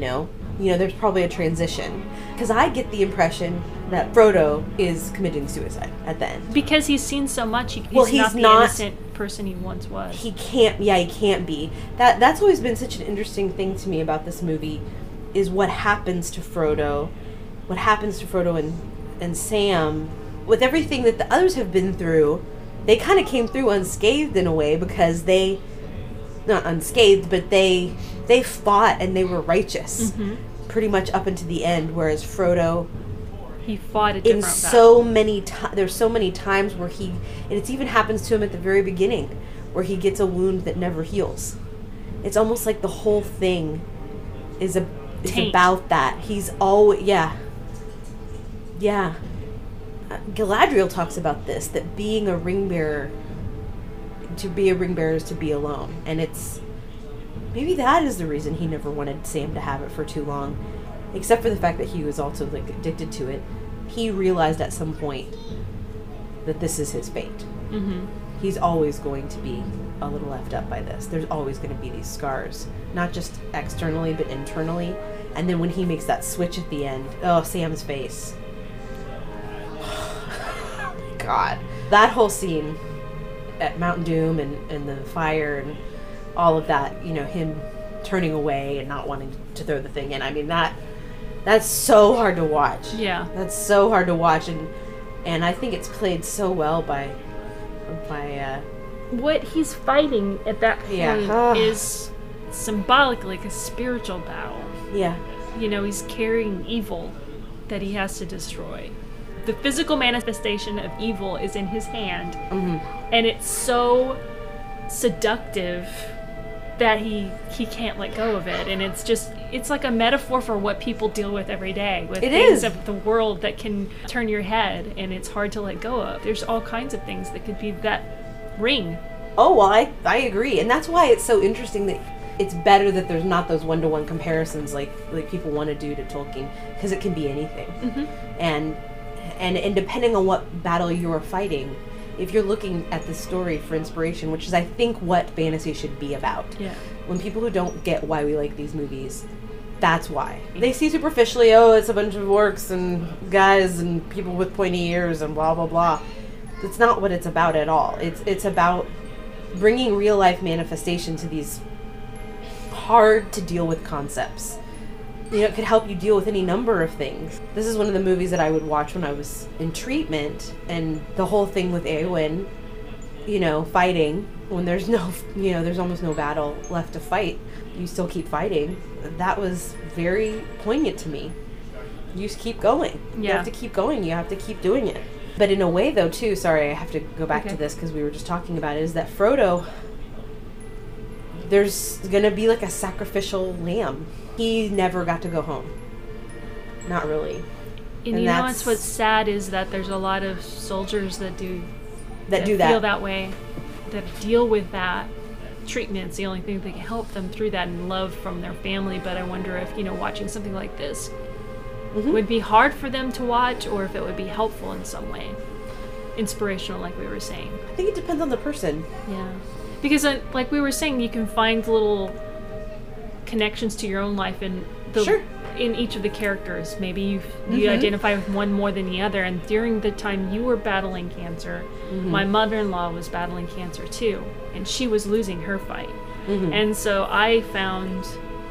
you know, there's probably a transition. Because I get the impression that Frodo is committing suicide at the end. Because he's seen so much, he, he's, well, he's not the not, innocent person he once was. He can't, yeah, he can't be. That That's always been such an interesting thing to me about this movie, is what happens to Frodo, what happens to Frodo and, and Sam. With everything that the others have been through, they kind of came through unscathed in a way, because they, not unscathed, but they they fought and they were righteous. Mm-hmm. Pretty much up into the end, whereas Frodo, he fought a different in battle. so many times. There's so many times where he, and it even happens to him at the very beginning, where he gets a wound that never heals. It's almost like the whole thing is a is Taint. about that. He's always yeah, yeah. Uh, Galadriel talks about this, that being a ring bearer, to be a ring bearer is to be alone, and it's. Maybe that is the reason he never wanted Sam to have it for too long. Except for the fact that he was also, like, addicted to it. He realized at some point that this is his fate. Mm-hmm. He's always going to be a little left up by this. There's always going to be these scars. Not just externally, but internally. And then when he makes that switch at the end, oh, Sam's face. God. That whole scene at Mount Doom and, and the fire and all of that, you know, him turning away and not wanting to throw the thing in. I mean, that that's so hard to watch. Yeah. That's so hard to watch, and and I think it's played so well by by uh what he's fighting at that point yeah. is symbolically like a spiritual battle. Yeah. You know, he's carrying evil that he has to destroy. The physical manifestation of evil is in his hand, Mm-hmm. and it's so seductive that he he can't let go of it, and it's just it's like a metaphor for what people deal with every day, with It things is. of the world that can turn your head and it's hard to let go of. There's all kinds of things that could be that ring. Oh, well, I, I agree. And that's why it's so interesting that it's better that there's not those one-to-one comparisons like, like people want to do to Tolkien, because it can be anything. Mm-hmm. And, and and depending on what battle you're fighting, if you're looking at the story for inspiration, which is, I think, what fantasy should be about. Yeah. When people who don't get why we like these movies, that's why. They see superficially, oh, it's a bunch of orcs and guys and people with pointy ears and blah, blah, blah. That's not what it's about at all. It's it's about bringing real-life manifestation to these hard-to-deal-with concepts. You know, it could help you deal with any number of things. This is one of the movies that I would watch when I was in treatment, and the whole thing with Eowyn, you know, fighting, when there's no, you know, there's almost no battle left to fight, you still keep fighting. That was very poignant to me. You just keep going. You Yeah. have to keep going. You have to keep doing it. But in a way, though, too, sorry, I have to go back Okay. to this because we were just talking about it, is that Frodo, there's going to be like a sacrificial lamb. He never got to go home. Not really. And, And you know that's- what's what's sad is that there's a lot of soldiers that do That do feel that. that way, that deal with that. Treatment's the only thing that can help them through that, and love from their family. But I wonder if, you know, watching something like this Mhm. would be hard for them to watch, or if it would be helpful in some way, inspirational, like we were saying. I think it depends on the person. Yeah, because uh, like we were saying, you can find little connections to your own life in the Sure. in each of the characters. Maybe you you Mhm. identify with one more than the other. And during the time you were battling cancer, Mm-hmm. my mother-in-law was battling cancer too, and she was losing her fight. Mhm. And so I found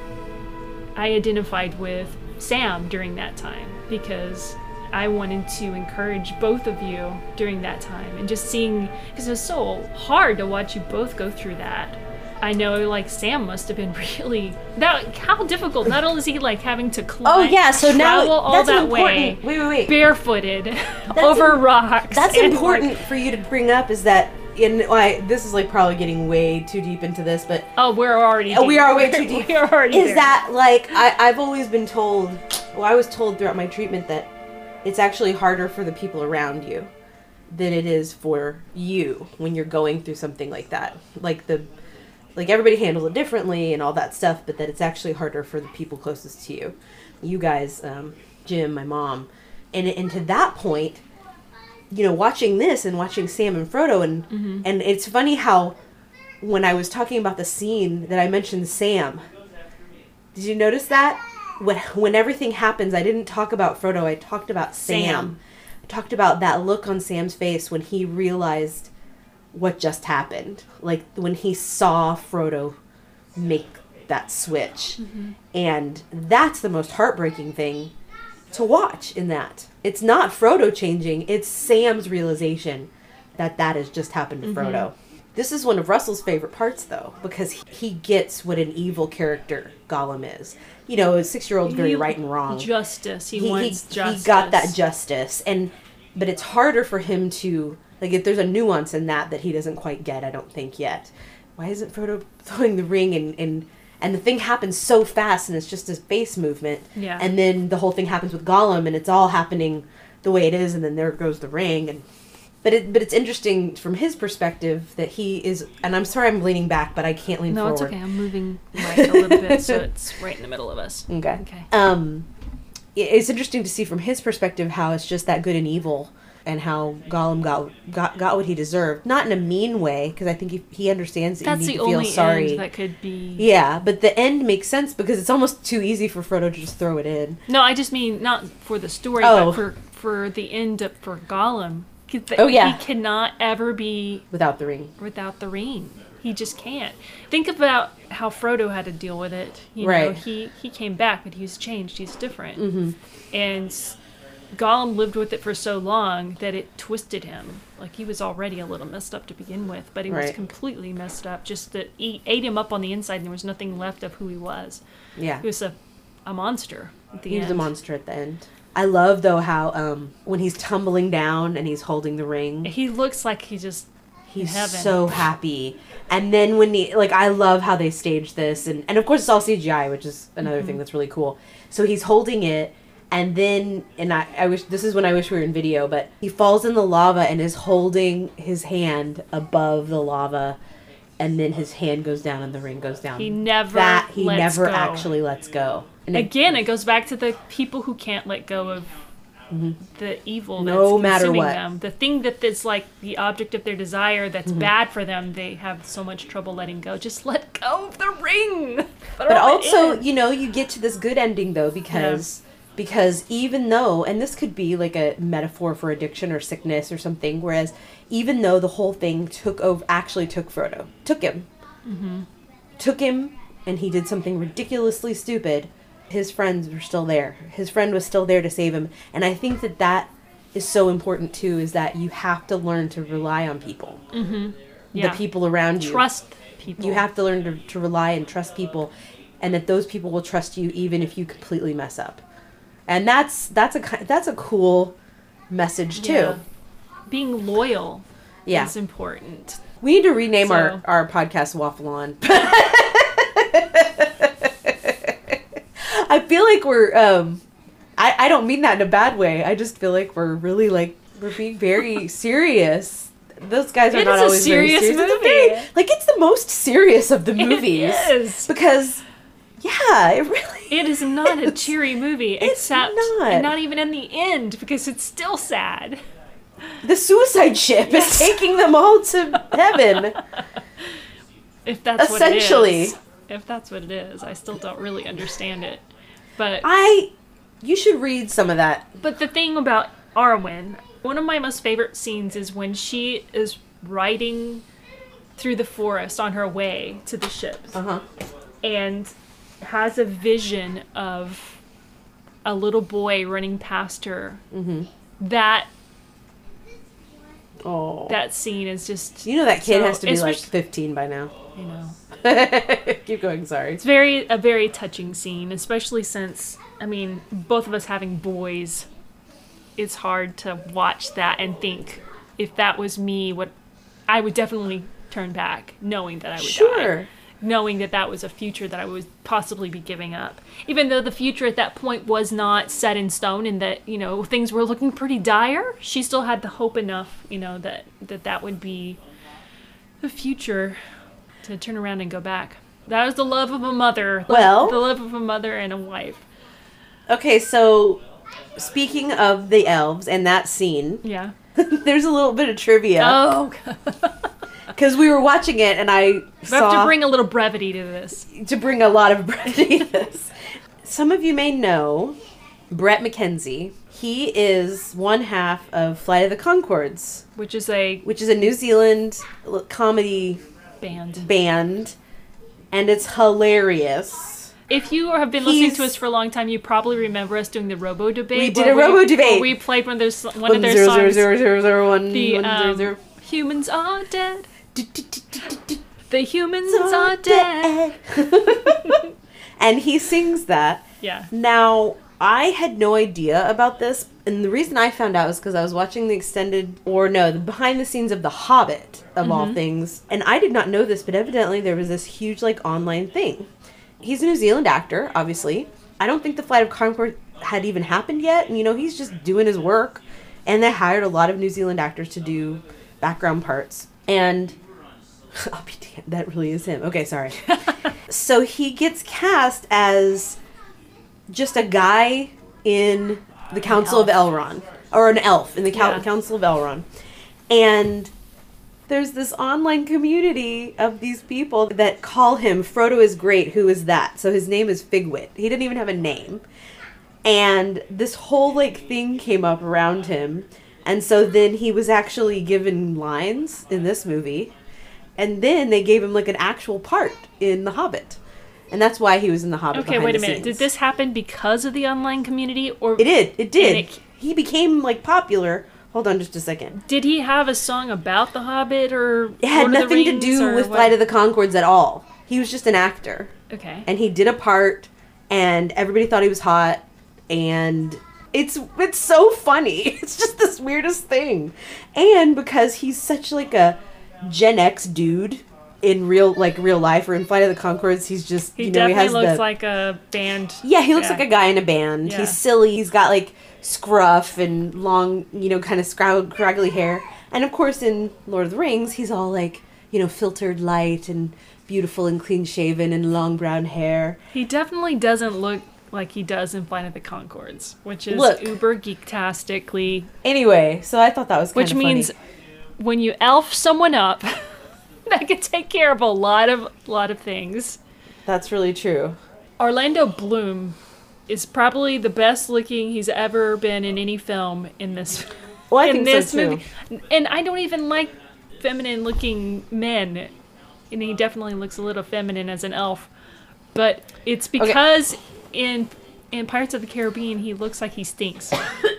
I identified with Sam during that time, because I wanted to encourage both of you during that time, and just seeing, because it was so hard to watch you both go through that. I know, like, Sam must have been really that. How difficult! Not only is he like having to climb, Oh, yeah, so now travel all that's that important. way, Wait, wait, wait. barefooted over im- rocks. That's and, important like, for you to bring up, is that, in I, this is like probably getting way too deep into this, but oh, we're already. Oh, we deep. are way We're- too deep. We are already is there. that like I, I've always been told, well, I was told throughout my treatment that it's actually harder for the people around you than it is for you when you're going through something like that. Like the like everybody handles it differently and all that stuff, but that it's actually harder for the people closest to you. You guys, um, Jim, my mom, and and to that point, you know, watching this and watching Sam and Frodo, and Mm-hmm. and it's funny how when I was talking about the scene that I mentioned Sam, did you notice that? when, when everything happens, I didn't talk about Frodo, I talked about Sam. Sam. I talked about that look on Sam's face when he realized what just happened. Like, when he saw Frodo make that switch. Mm-hmm. And that's the most heartbreaking thing to watch in that. It's not Frodo changing, it's Sam's realization that that has just happened to mm-hmm. Frodo. This is one of Russell's favorite parts, though, because he gets what an evil character Gollum is. You know, a six-year-old's very right and wrong. Justice. He, he wants he, justice. He got that justice. and But it's harder for him to... Like, if there's a nuance in that that he doesn't quite get, I don't think, yet. Why isn't Frodo throwing the ring and... and And the thing happens so fast, and it's just a face movement. Yeah. And then the whole thing happens with Gollum, and it's all happening the way it is, and then there goes the ring. And but it but it's interesting from his perspective that he is. And I'm sorry, I'm leaning back, but I can't lean no, forward. No, it's okay. I'm moving right a little bit, so it's right in the middle of us. Okay. Okay. Um, it's interesting to see from his perspective how it's just that good and evil. And how Gollum got, got got what he deserved. Not in a mean way, because I think he, he understands that That's you need the to feel only sorry. End that could be... Yeah, but the end makes sense because it's almost too easy for Frodo to just throw it in. No, I just mean not for the story, Oh. but for, for the end of, for Gollum. Oh, yeah. He cannot ever be... Without the ring. Without the ring. He just can't. Think about how Frodo had to deal with it. You right. know, he, he came back, but he was changed. He's different. Mm-hmm. And... Gollum lived with it for so long that it twisted him. Like, he was already a little messed up to begin with, but he right. was completely messed up. Just that he ate him up on the inside and there was nothing left of who he was. Yeah. He was a, a monster at the he end. He was a monster at the end. I love, though, how um, when he's tumbling down and he's holding the ring. He looks like he just... He's in heaven. So happy. And then when he... Like, I love how they staged this. And, and of course, it's all C G I, which is another mm-hmm. thing that's really cool. So he's holding it. And then, and I, I wish, this is when I wish we were in video, but he falls in the lava and is holding his hand above the lava, and then his hand goes down and the ring goes down. He never that he lets never go. actually lets go. And Again, it, it goes back to the people who can't let go of mm-hmm. the evil that's no matter consuming what. them. The thing that is like the object of their desire that's mm-hmm. bad for them, they have so much trouble letting go. Just let go of the ring. But also, you know, you get to this good ending, though, because... Yeah. Because even though, and this could be like a metaphor for addiction or sickness or something, whereas even though the whole thing took over, actually took Frodo, took him, mm-hmm. took him, and he did something ridiculously stupid, his friends were still there. His friend was still there to save him. And I think that that is so important, too, is that you have to learn to rely on people. Mm-hmm. Yeah. The people around you. Trust people. You have to learn to, to rely and trust people, and that those people will trust you even if you completely mess up. And that's that's a that's a cool message too. Yeah. Being loyal yeah. is important. We need to rename so. our, our podcast Waffle On. I feel like we're um I, I don't mean that in a bad way. I just feel like we're really like we're being very serious. Those guys are it not is always a serious very serious. movie. Very, like it's the most serious of the movies. It is. Because yeah, it really It is not is. a cheery movie, It's except not. and not even in the end, because it's still sad. The suicide ship Yes. is taking them all to heaven. If that's Essentially. what it is. If that's what it is. I still don't really understand it. But I you should read some of that. But the thing about Arwen, one of my most favorite scenes is when she is riding through the forest on her way to the ships. Uh-huh. And has a vision of a little boy running past her. Mm-hmm. That Oh. that scene is just... You know that kid so, has to be like just, fifteen by now. You know. Keep going, sorry. It's very a very touching scene, especially since, I mean, both of us having boys, it's hard to watch that and think, if that was me, what I would definitely turn back, knowing that I would Sure. die. Knowing that that was a future that I would possibly be giving up. Even though the future at that point was not set in stone and that, you know, things were looking pretty dire, she still had the hope enough, you know, that that, that would be the future to turn around and go back. That was the love of a mother. Well. The love of a mother and a wife. Okay, so speaking of the elves and that scene, Yeah. there's a little bit of trivia. Oh, Because we were watching it and I we saw... have to bring a little brevity to this. to bring a lot of brevity to this. some of you may know Brett McKenzie. He is one half of Flight of the Conchords, Which is a which is a New Zealand comedy band. band, and it's hilarious. If you have been listening He's- to us for a long time, you probably remember us doing the Robo Debate. We did where a Robo Debate. where We played one of their, one of One their zero songs. zero zero zero zero one The one zero um, zero. humans are dead. Do, do, do, do, do, do. The humans are dead. And he sings that. Yeah. Now, I had no idea about this, and the reason I found out was because I was watching the extended, or no, the behind the scenes of The Hobbit, of Mm-hmm. all things, and I did not know this, but evidently there was this huge, like, online thing. He's a New Zealand actor, obviously. I don't think the Flight of Conchords had even happened yet, and, you know, he's just doing his work, and they hired a lot of New Zealand actors to do background parts, and... I'll be damned, that really is him. Okay, sorry. So he gets cast as just a guy in the Council of Elrond. Or an elf in the Cou- Yeah. Council of Elrond. And there's this online community of these people that call him Frodo is great, who is that? So his name is Figwit. He didn't even have a name. And this whole like thing came up around him. And so then he was actually given lines in this movie. And then they gave him like an actual part in The Hobbit. And that's why he was in The Hobbit. Okay, behind wait a the minute. scenes. Did this happen because of the online community, or It did. It did. And it- He became like popular. Hold on just a second. did he have a song about the Hobbit, or It had Lord of the nothing to Rings, do or with what? Flight of the Conchords at all. He was just an actor. Okay. And he did a part, and everybody thought he was hot, and it's it's so funny. It's just this weirdest thing. And because he's such like a Gen X dude in real like real life, or in Flight of the Conchords, he's just He you know he definitely has looks the, like a band. yeah he looks guy. like a guy in a band. Yeah. He's silly. He's got like scruff and long, you know, kind of scrag- scraggly hair. And of course, in Lord of the Rings, he's all like, you know, filtered light and beautiful and clean shaven and long brown hair. He definitely doesn't look like he does in Flight of the Conchords, which is Look. uber geektastically. Anyway, so I thought that was kind Which of means funny. when you elf someone up, that can take care of a lot of lot of things. That's really true. Orlando Bloom is probably the best looking he's ever been in any film in this Well, I in think this so too. movie. And I don't even like feminine looking men. And he definitely looks a little feminine as an elf. But it's because in in Pirates of the Caribbean he looks like he stinks.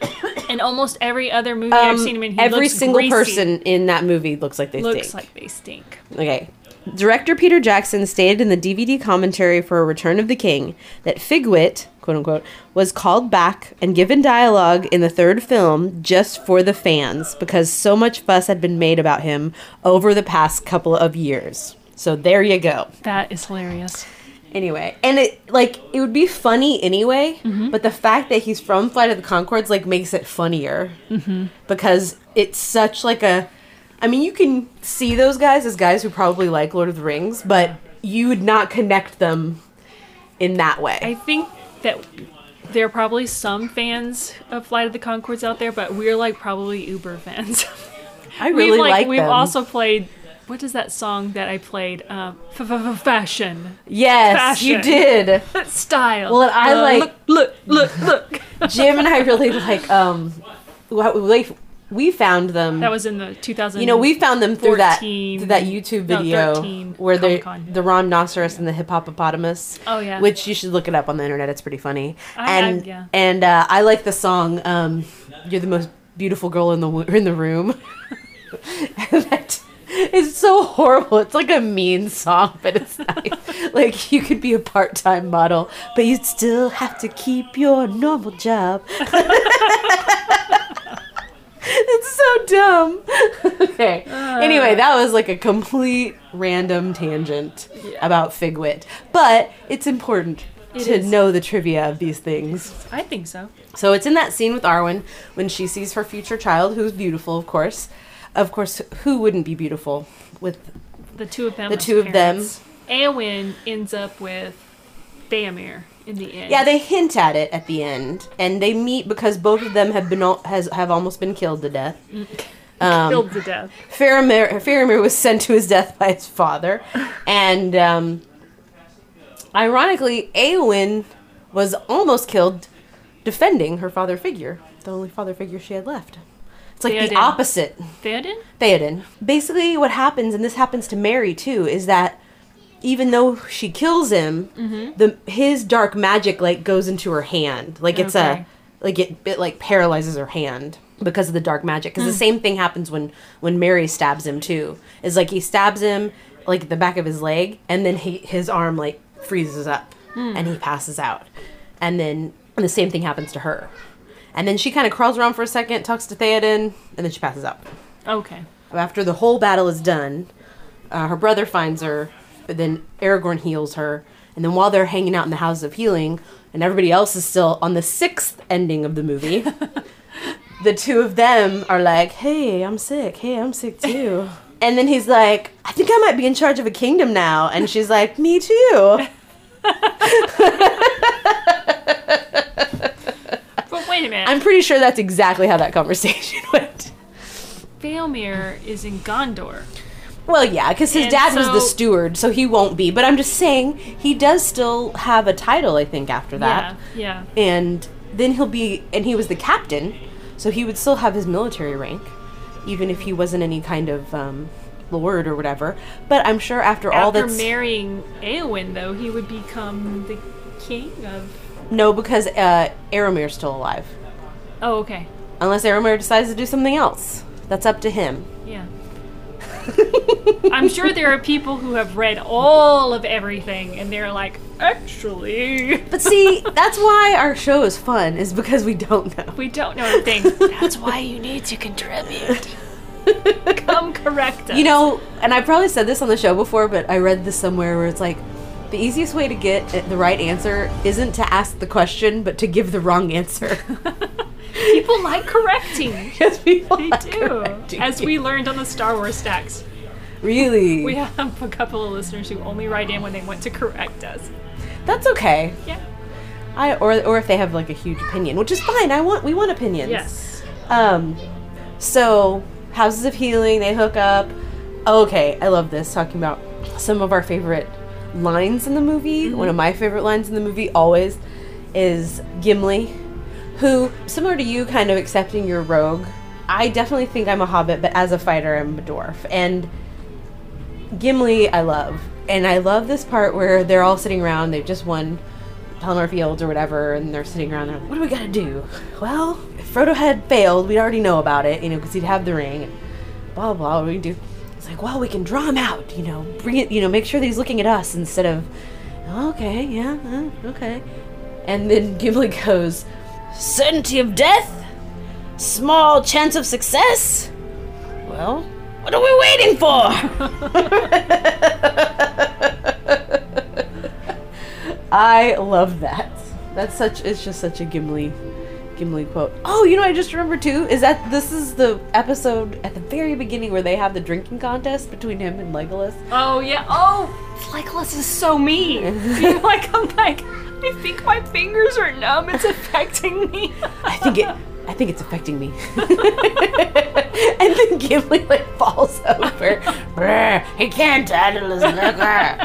And almost every other movie I've seen him in, he Um, Every looks single greasy. person in that movie looks like they looks stink. like they stink. Okay. Director Peter Jackson stated in the D V D commentary for Return of the King that Figwit, quote unquote, was called back and given dialogue in the third film just for the fans because so much fuss had been made about him over the past couple of years. So there you go. That is hilarious. Anyway, and it like it would be funny anyway, Mm-hmm. but the fact that he's from Flight of the Conchords like makes it funnier Mm-hmm. because it's such like a. I mean, you can see those guys as guys who probably like Lord of the Rings, but you would not connect them in that way. I think that there are probably some fans of Flight of the Conchords out there, but we're like probably Uber fans. I really we've like, like we've them. also played. What is that song that I played? Uh, f- f- f- fashion Yes, Fashion. you did. style. Well, and I Uh, like- look, look, look, look. Jim and I really like. Um, wh- like we found them. That was in the two thousand. You know, we found them through that fourteen through that YouTube no, video thirteen where they Comic-Con. the rhinoceros and the hippopotamus. Oh, yeah. which you should look it up on the internet. It's pretty funny. I and have, yeah. and uh, I like the song. Um, You're the most beautiful girl in the w- in the room. That is so horrible. It's like a mean song, but it's nice. Like you could be a part time model, but you'd still have to keep your normal job. It's so dumb. Okay. Anyway, that was like a complete random tangent about Figwit. But it's important It to is. know the trivia of these things. I think so. So it's in that scene with Arwen when she sees her future child, who's beautiful, of course. Of course, who wouldn't be beautiful with The two of them. The as two of them. parents. Eowyn ends up with Faramir in the end. Yeah, they hint at it at the end, and they meet because both of them have been al- has have almost been killed to death. Um, killed to death. Faramir, Faramir was sent to his death by his father, and um, ironically, Eowyn was almost killed defending her father figure, the only father figure she had left. It's like Theoden. the opposite. Theoden? Theoden. Basically what happens, and this happens to Mary too, is that even though she kills him, mm-hmm. the his dark magic like goes into her hand. Like it's Okay. a like it, it like paralyzes her hand because of the dark magic. Because Mm. the same thing happens when when Mary stabs him too. Is like he stabs him like the back of his leg, and then he his arm like freezes up, Mm. and he passes out. And then and the same thing happens to her. And then she kind of crawls around for a second, talks to Theoden, and then she passes out. Okay. After the whole battle is done, uh, her brother finds her, but then Aragorn heals her. And then while they're hanging out in the House of Healing, and everybody else is still on the sixth ending of the movie, the two of them are like, hey, I'm sick. Hey, I'm sick too. And then he's like, I think I might be in charge of a kingdom now. And she's like, me too. But wait a minute. I'm pretty sure that's exactly how that conversation went. Faelmir is in Gondor. Well, yeah, because his And dad was so- the steward, so he won't be. But I'm just saying, he does still have a title, I think, after that. Yeah, And then he'll be, and he was the captain, so he would still have his military rank, even if he wasn't any kind of um, lord or whatever. But I'm sure after yeah. all After that's... marrying Eowyn, though, he would become the king of... No, because uh, Aramir's still alive. Oh, okay. Unless Aramir decides to do something else. That's up to him. Yeah. I'm sure there are people who have read all of everything, and they're like, actually... But see, that's why our show is fun, is because we don't know. We don't know anything. That's why you need to contribute. Come correct us. You know, and I probably said this on the show before, but I read this somewhere where it's like, the easiest way to get the right answer isn't to ask the question, but to give the wrong answer. people like correcting. Because people They like do. correcting As you. we learned on the Star Wars stacks. Really? We have a couple of listeners who only write in when they want to correct us. That's okay. Yeah. I or or if they have like a huge opinion, which is fine. I want we want opinions. Yes. Um, so Houses of Healing, they hook up. Okay, I love this. Talking about some of our favorite lines in the movie. Mm-hmm. One of my favorite lines in the movie always is Gimli, who, similar to you, kind of accepting your rogue. I definitely think I'm a hobbit, but as a fighter, I'm a dwarf. And Gimli, I love. And I love this part where they're all sitting around. They've just won Pelennor Fields or whatever, and they're sitting around. They're like, what do we gotta do? Well, if Frodo had failed, we'd already know about it, you know, because he'd have the ring. And blah, blah, what do we do? It's like, well, we can draw him out, you know, bring it, you know, make sure that he's looking at us instead of, okay, yeah, uh, okay. And then Gimli goes, certainty of death? Small chance of success? Well, what are we waiting for? I love that. That's such, it's just such a Gimli, Gimli quote. Oh, you know what I just remembered too? Is that this is the episode at the very beginning where they have the drinking contest between him and Legolas. Oh, yeah. Oh, Legolas is so mean. You know, like, I'm like, I think my fingers are numb. It's affecting me. I think it, I think it's affecting me. And then Gimli like falls over. Brr, he can't handle his liquor.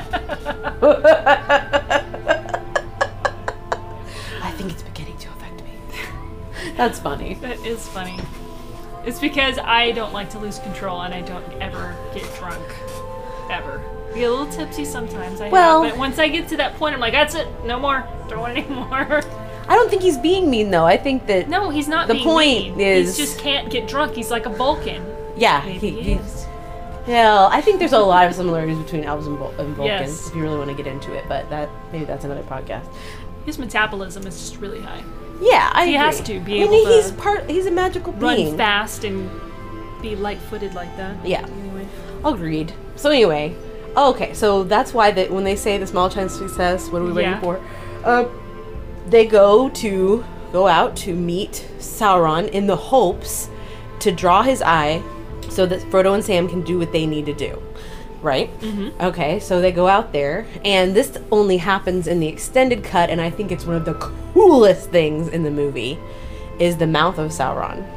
I think it's beginning to affect me. That's funny. That is funny. It's because I don't like to lose control and I don't ever get drunk. Ever. I get a little tipsy sometimes, I Well- have, but once I get to that point, I'm like, that's it. No more. Don't want any more. I don't think he's being mean though. I think that No, he's not The being point mean. is- He just can't get drunk. He's like a Vulcan. yeah, Maybe he, he he, is. well, I think there's a lot of similarities between elves and, Vul- and Vulcans Yes. if you really want to get into it. But that maybe that's another podcast. His metabolism is just really high. Yeah, I He agree. has to be I mean, able to he's part. He's a magical Run being. fast and be light-footed like that. Yeah. Anyway. Agreed. So anyway, okay, so that's why that when they say the small chance of success, what are we waiting Yeah. for? Uh, they go to go out to meet Sauron in the hopes to draw his eye, so that Frodo and Sam can do what they need to do. Right? Mm-hmm. Okay, so they go out there, and this only happens in the extended cut, and I think it's one of the coolest things in the movie, is the mouth of Sauron.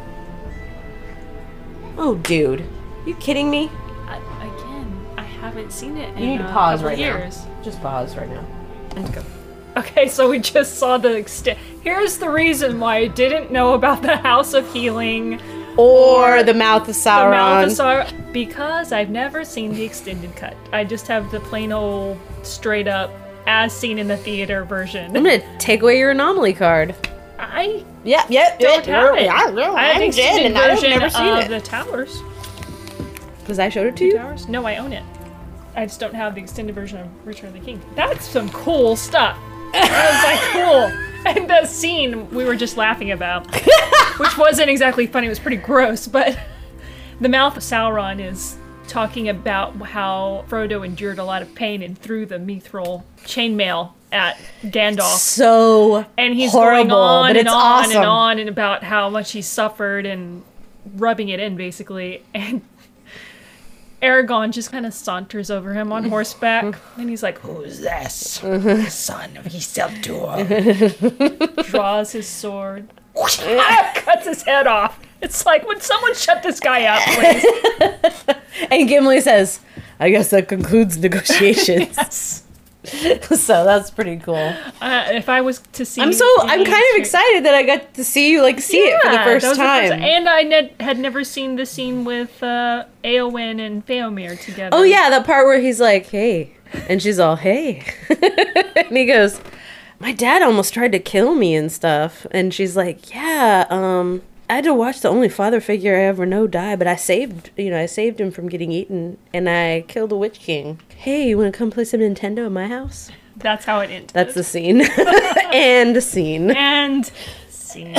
Oh, dude. You kidding me? I, again, I haven't seen it in You need to a pause couple right years. now. Just pause right now. And go. Okay, so we just saw the extent. Here's the reason why I didn't know about the House of Healing Or the Mouth of Sauron. the Mouth of Sauron, because I've never seen the extended cut. I just have the plain old, straight up, as seen in the theater version. I'm gonna take away your anomaly card. I Yeah, yeah, don't yeah, have it. yeah, yeah, I have the I'm dead extended and I've version never seen of it. the Towers. Because I showed it to The you. Towers? No, I own it. I just don't have the extended version of Return of the King. That's some cool stuff. That was like cool. And the scene we were just laughing about, which wasn't exactly funny, it was pretty gross, but the Mouth of Sauron is talking about how Frodo endured a lot of pain and threw the mithril chainmail at Gandalf. So And he's horrible, going on but and it's on awesome. and on and about how much he suffered and rubbing it in, basically. And Aragorn just kind of saunters over him on horseback, and he's like, "Who's this? Son of Isildur?" Draws his sword, cuts his head off. It's like, would someone shut this guy up, please? And Gimli says, I guess that concludes negotiations. Yes. So that's pretty cool. Uh, if I was to see, I'm so I'm kind of excited that I got to see you like see it for the Yeah, first that was the time. and I ne- had never seen the scene with uh, Eowyn and Faramir together. Oh yeah, that part where he's like, "Hey," and she's all, "Hey," and he goes, "My dad almost tried to kill me and stuff," and she's like, "Yeah, um, I had to watch the only father figure I ever know die, but I saved, you know, I saved him from getting eaten, and I killed a Witch King. Hey, you want to come play some Nintendo at my house?" That's how it ended. That's the scene. And a scene. And scene.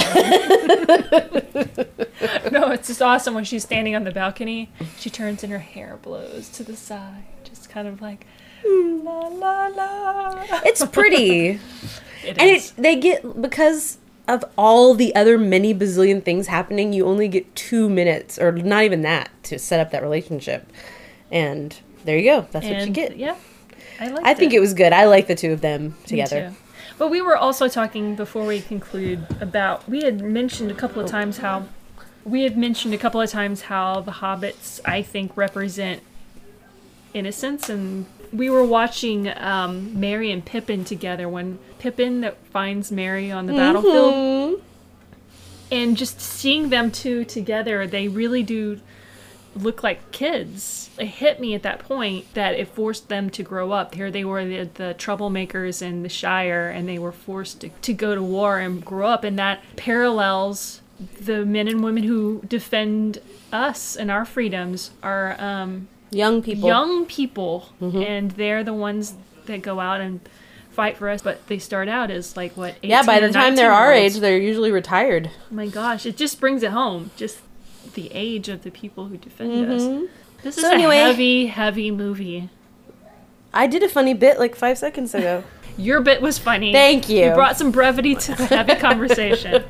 No, it's just awesome when she's standing on the balcony. She turns and her hair blows to the side, just kind of like la la la. It's pretty. It And is. it, they get, because of all the other many bazillion things happening, you only get two minutes, or not even that, to set up that relationship. And there you go. That's what you And, get. Yeah, I like. I think it was good. I like the two of them together. Me too. But we were also talking before we conclude about, we had mentioned a couple of times how, we had mentioned a couple of times how the hobbits, I think, represent innocence. And we were watching um, Merry and Pippin together when Pippin that finds Merry on the battlefield. And just seeing them two together, they really do look like kids. It hit me at that point that it forced them to grow up. Here they were, the, the troublemakers in the Shire, and they were forced to, to go to war and grow up. And that parallels the men and women who defend us and our freedoms are um, Young people. young people, and they're the ones that go out and fight for us. But they start out as like, what, eighteen Yeah, by the or time they're our age, nineteen-year-olds. they're usually retired. Oh my gosh, it just brings it home. Just the age of the people who defend us. This is So anyway- a heavy, heavy movie. I did a funny bit like five seconds ago. Your bit was funny. Thank you. You brought some brevity to the heavy conversation.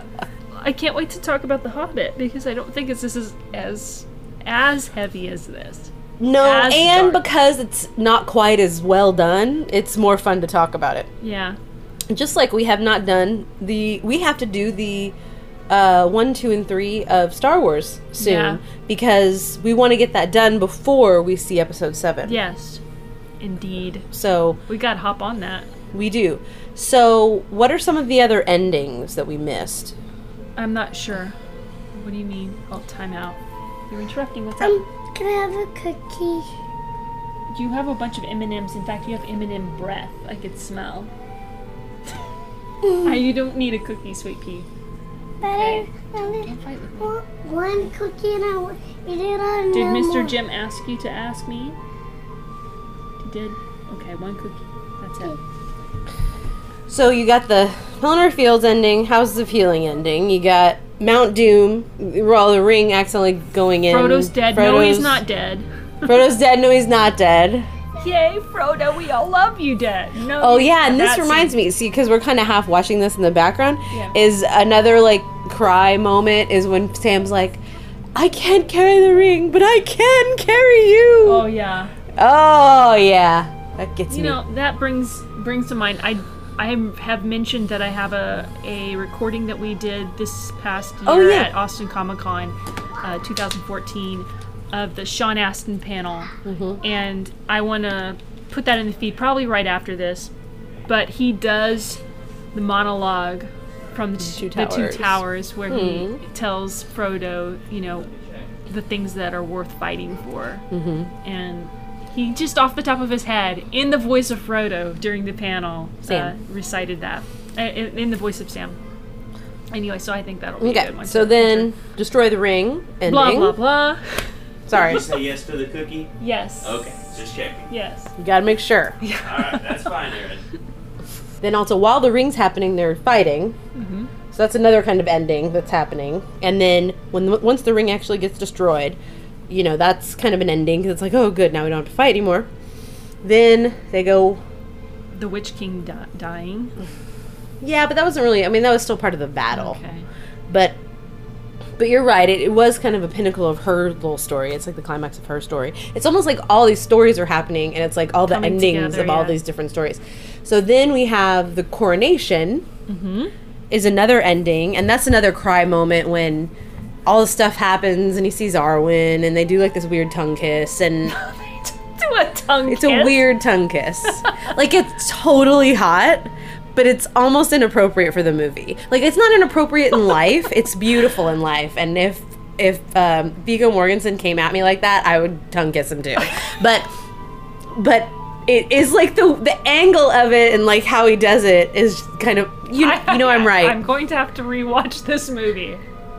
I can't wait to talk about The Hobbit because I don't think it's, this is as as heavy as this. No, As and dark. because it's not quite as well done, it's more fun to talk about it. Yeah. Just like we have not done the, we have to do the uh, one, two, and three of Star Wars soon Yeah. because we want to get that done before we see Episode Seven. Yes. Indeed. So We gotta hop on that. we do. So what are some of the other endings that we missed? I'm not sure. What do you mean? Oh, time out. You're interrupting. What's up? Um, can I have a cookie? You have a bunch of M and M's. In fact, you have M and M breath. I could smell. Ah, you don't need a cookie, sweet pea. But Okay. I only Don't fight with me. want one cookie and I want eat it on Did no Mister more. Jim ask you to ask me? He did? Okay, one cookie. That's it. So you got the Pelennor Fields ending, Houses of Healing ending. You got Mount Doom, well, the ring accidentally going in. Frodo's dead. No, he's Frodo's- not dead. Frodo's dead. No, he's not dead. Yay, Frodo, we all love you, Dad. No. Oh yeah, and this that reminds scene. me, see, because we're kind of half watching this in the background, Yeah. is another like cry moment is when Sam's like, "I can't carry the ring, but I can carry you." Oh yeah. Oh yeah, that gets You me. know, that brings brings to mind. I I have mentioned that I have a a recording that we did this past year Oh, yeah. at Austin Comic Con, uh, twenty fourteen, of the Sean Astin panel, Mm-hmm. and I want to put that in the feed probably right after this. but he does the monologue from the, Two the two Towers. towers where Hmm. he tells Frodo, you know, the things that are worth fighting for. Mm-hmm. And he just off the top of his head, in the voice of Frodo during the panel, Sam. Uh, recited that. Uh, in, in the voice of Sam. Anyway, so I think that'll be a Okay, good one. so to- then destroy the ring. Ending. Blah, blah, blah. Sorry, You say yes to the cookie? Yes. Okay, just checking. Yes. you gotta make sure. Alright, that's fine, Aaron. Then also, while the ring's happening, they're fighting. Mm-hmm. So that's another kind of ending that's happening. And then when the, once the ring actually gets destroyed, you know, that's kind of an ending because it's like, oh, good, now we don't have to fight anymore. Then they go, The Witch King di- dying. yeah, but that wasn't really. I mean, that was still part of the battle. Okay. But but you're right. It, it was kind of a pinnacle of her little story. It's like the climax of her story. It's almost like all these stories are happening, and it's like all the Coming endings together, of all yeah. these different stories. So then we have the coronation. Mm-hmm. Is another ending, and that's another cry moment when all the stuff happens and he sees Arwen, and they do like this weird tongue kiss, and Do a tongue it's kiss. a weird tongue kiss. Like, it's totally hot, but it's almost inappropriate for the movie. Like, it's not inappropriate in life, it's beautiful in life, and if if um, Viggo Mortensen came at me like that, I would tongue kiss him too. But but it is like the the angle of it and like how he does it is kind of, you you know, I'm right. I'm going to have to rewatch this movie.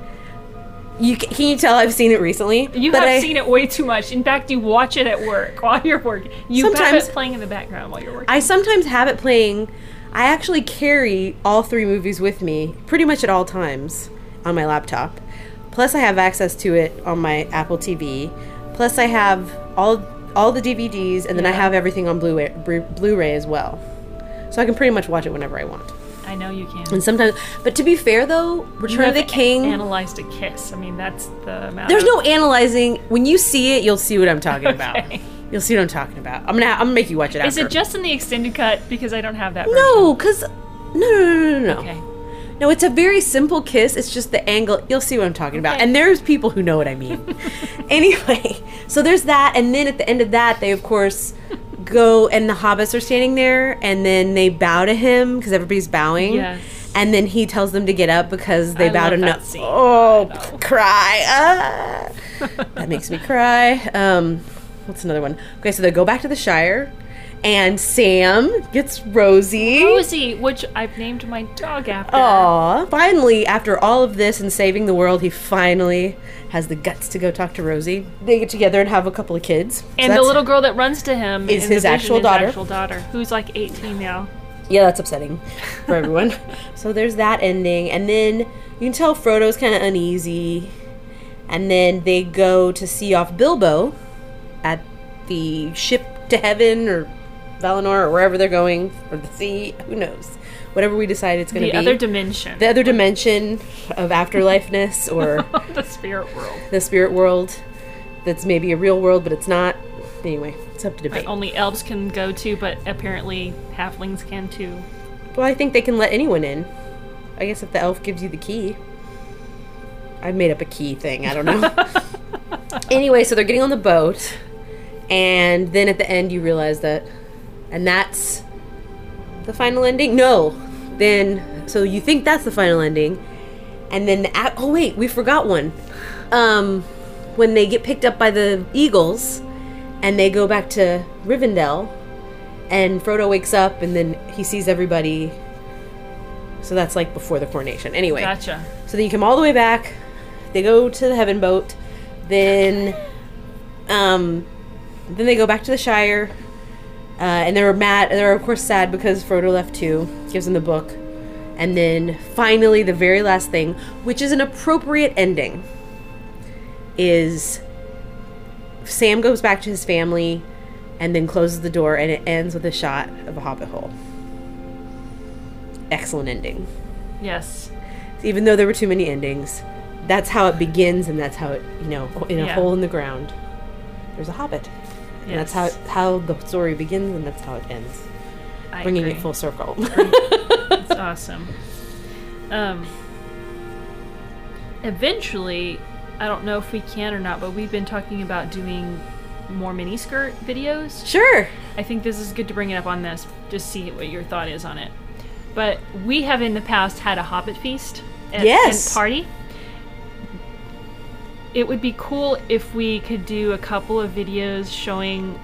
You ca- can you tell I've seen it recently? You But have I- seen it way too much. In fact, you watch it at work while you're working. You have Sometimes- it playing in the background while you're working. I sometimes have it playing. I actually carry all three movies with me pretty much at all times on my laptop. Plus, I have access to it on my Apple T V. Plus, I have all all the D V Ds, and then I Yeah. have everything on Blu-ray, Blu- Blu-ray as well. So I can pretty much watch it whenever I want. I know you can. And sometimes, but to be fair though, You Return of have the King. analyzed a kiss. I mean, that's the amount. There's of- no analyzing. When you see it, you'll see what I'm talking about. Okay. You'll see what I'm talking about. I'm gonna I'm gonna make you watch it after. Is it just in the extended cut? Because I don't have that. Version. No, because no, no, no, no, no, no. Okay. No, it's a very simple kiss. It's just the angle. You'll see what I'm talking about. Okay. And there's people who know what I mean. Anyway, so there's that. And then at the end of that, they, of course, go and the hobbits are standing there. And then they bow to him because everybody's bowing. Yes. And then he tells them to get up because they I bow to love no. that scene. Oh, I know. cry. Ah. That makes me cry. Um, what's another one? Okay, so they go back to the Shire. And Sam gets Rosie. Rosie, which I've named my dog after. Aw. Finally, after all of this and saving the world, he finally has the guts to go talk to Rosie. They get together and have a couple of kids. So And the that's- little girl that runs to him Is in the his vision actual is daughter. actual daughter, who's like eighteen now. Yeah, that's upsetting for everyone. So there's that ending. And then you can tell Frodo's kind of uneasy. And then they go to see off Bilbo at the ship to heaven or Valinor or wherever they're going, or the sea, who knows. Whatever we decide it's going to The be. other dimension. the other dimension of afterlifeness or the spirit world. the spirit world that's maybe a real world, but it's not. Anyway, it's up to debate. Right, only elves can go to, but apparently halflings can too. Well, I think they can let anyone in. I guess if the elf gives you the key. I made up a key thing. I don't know. Anyway, so they're getting on the boat, and then at the end you realize that, and that's the final ending? No. Then, so you think that's the final ending, and then, the, oh wait, we forgot one. Um, when they get picked up by the eagles, and they go back to Rivendell, and Frodo wakes up, and then he sees everybody. So that's like before the coronation. Anyway. Gotcha. So then you come all the way back. They go to the heaven boat. Then, um, then they go back to the Shire. Uh, and they're mad. They're of course sad because Frodo left too. Gives them the book. And then finally, the very last thing, which is an appropriate ending, is Sam goes back to his family and then closes the door, and it ends with a shot of a hobbit hole. Excellent ending. Yes. Even though there were too many endings, that's how it begins, and that's how it, you know, in a Yeah. hole in the ground, there's a hobbit. And that's how Yes. how the story begins, and that's how it ends. I Bringing agree. it full circle. It's awesome. Um, eventually, I don't know if we can or not, but we've been talking about doing more miniskirt videos. Sure. I think this is good to bring it up on this, just see what your thought is on it. But we have in the past had a Hobbit feast at, Yes. and party. It would be cool if we could do a couple of videos showing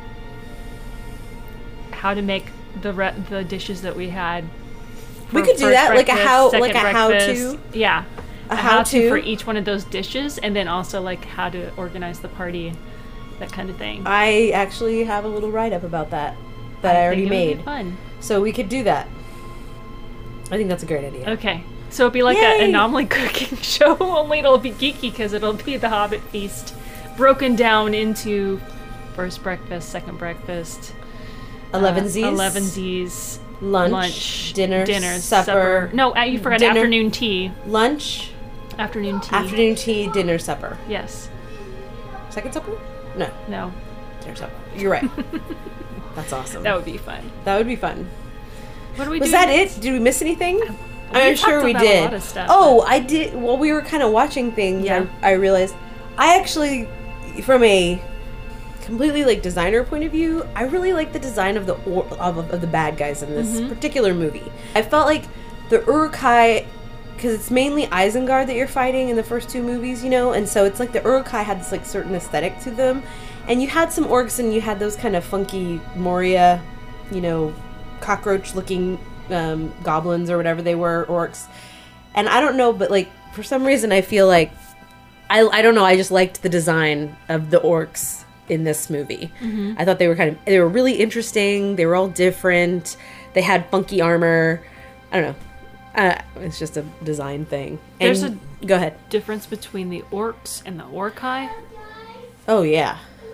how to make the re- the dishes that we had. We for could do first that, like a breakfast, how- second like a breakfast. how-to? Yeah, A how-to how-to? for each one of those dishes, and then also like how to organize the party, that kind of thing. I actually have a little write-up about that that I, already think it would be made. fun. So we could do that. I think that's a great idea. Okay, so it'll be like Yay! an anomaly cooking show, only it'll be geeky because it'll be the Hobbit feast, broken down into first breakfast, second breakfast, Elevensies. uh, elevensies, Lunch, lunch, dinner, dinner, supper. No, uh, you forgot dinner. afternoon tea. Lunch, Afternoon tea. afternoon tea, dinner, supper. Yes. Second supper? No, No. dinner, supper. You're right. That's awesome. That would be fun. That would be fun. What do we Was do that next? it? Did we miss anything? We I'm sure talked we about a did. lot of stuff, oh, I did. While we were kind of watching things, Yeah. I, I realized I actually, from a completely like designer point of view, I really like the design of the or, of, of the bad guys in this Mm-hmm. particular movie. I felt like the Uruk-hai, because it's mainly Isengard that you're fighting in the first two movies, you know, and so it's like the Uruk-hai had this like certain aesthetic to them, and you had some orcs and you had those kind of funky Moria, you know, cockroach-looking um, goblins or whatever they were, orcs. And I don't know, but like for some reason I feel like I I don't know, I just liked the design of the orcs in this movie. Mm-hmm. I thought they were kind of they were really interesting. They were all different. They had funky armor. I don't know. Uh, it's just a design thing. And There's a- go ahead. Difference between the orcs and the Orcai. Oh yeah.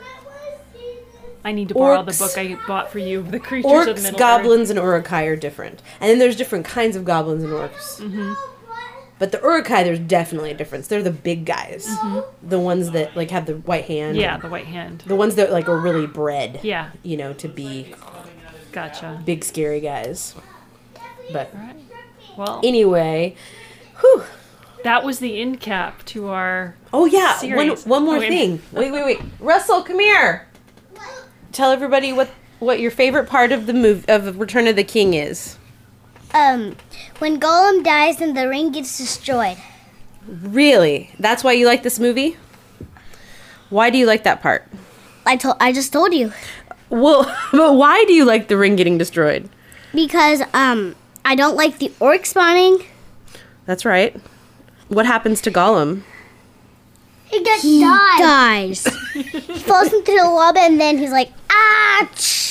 I need to borrow the Orcs- book I bought for you, The Creatures of Orcs, Middle goblins, and Uruk-hai are different. And then there's different kinds of goblins and orcs. Mm-hmm. But the Uruk-hai, there's definitely a difference. They're the big guys. Mm-hmm. The ones that like have the white Earth. hand. Yeah, the White Hand. The ones that like are really bred. Yeah, You know, to be gotcha. big scary guys. But All right. Well, anyway, whew. that was the end cap to our. Oh yeah, one Series. one more Okay. thing. Wait, wait, wait. Russell, come here. Tell everybody what what your favorite part of the move of Return of the King is. Um, when Gollum dies and the ring gets destroyed. Really? That's why you like this movie? Why do you like that part? I told, I just told you. Well, but why do you like the ring getting destroyed? Because, um, I don't like the orc spawning. That's right. What happens to Gollum? He gets he dies. He falls into the lava and then he's like, ah!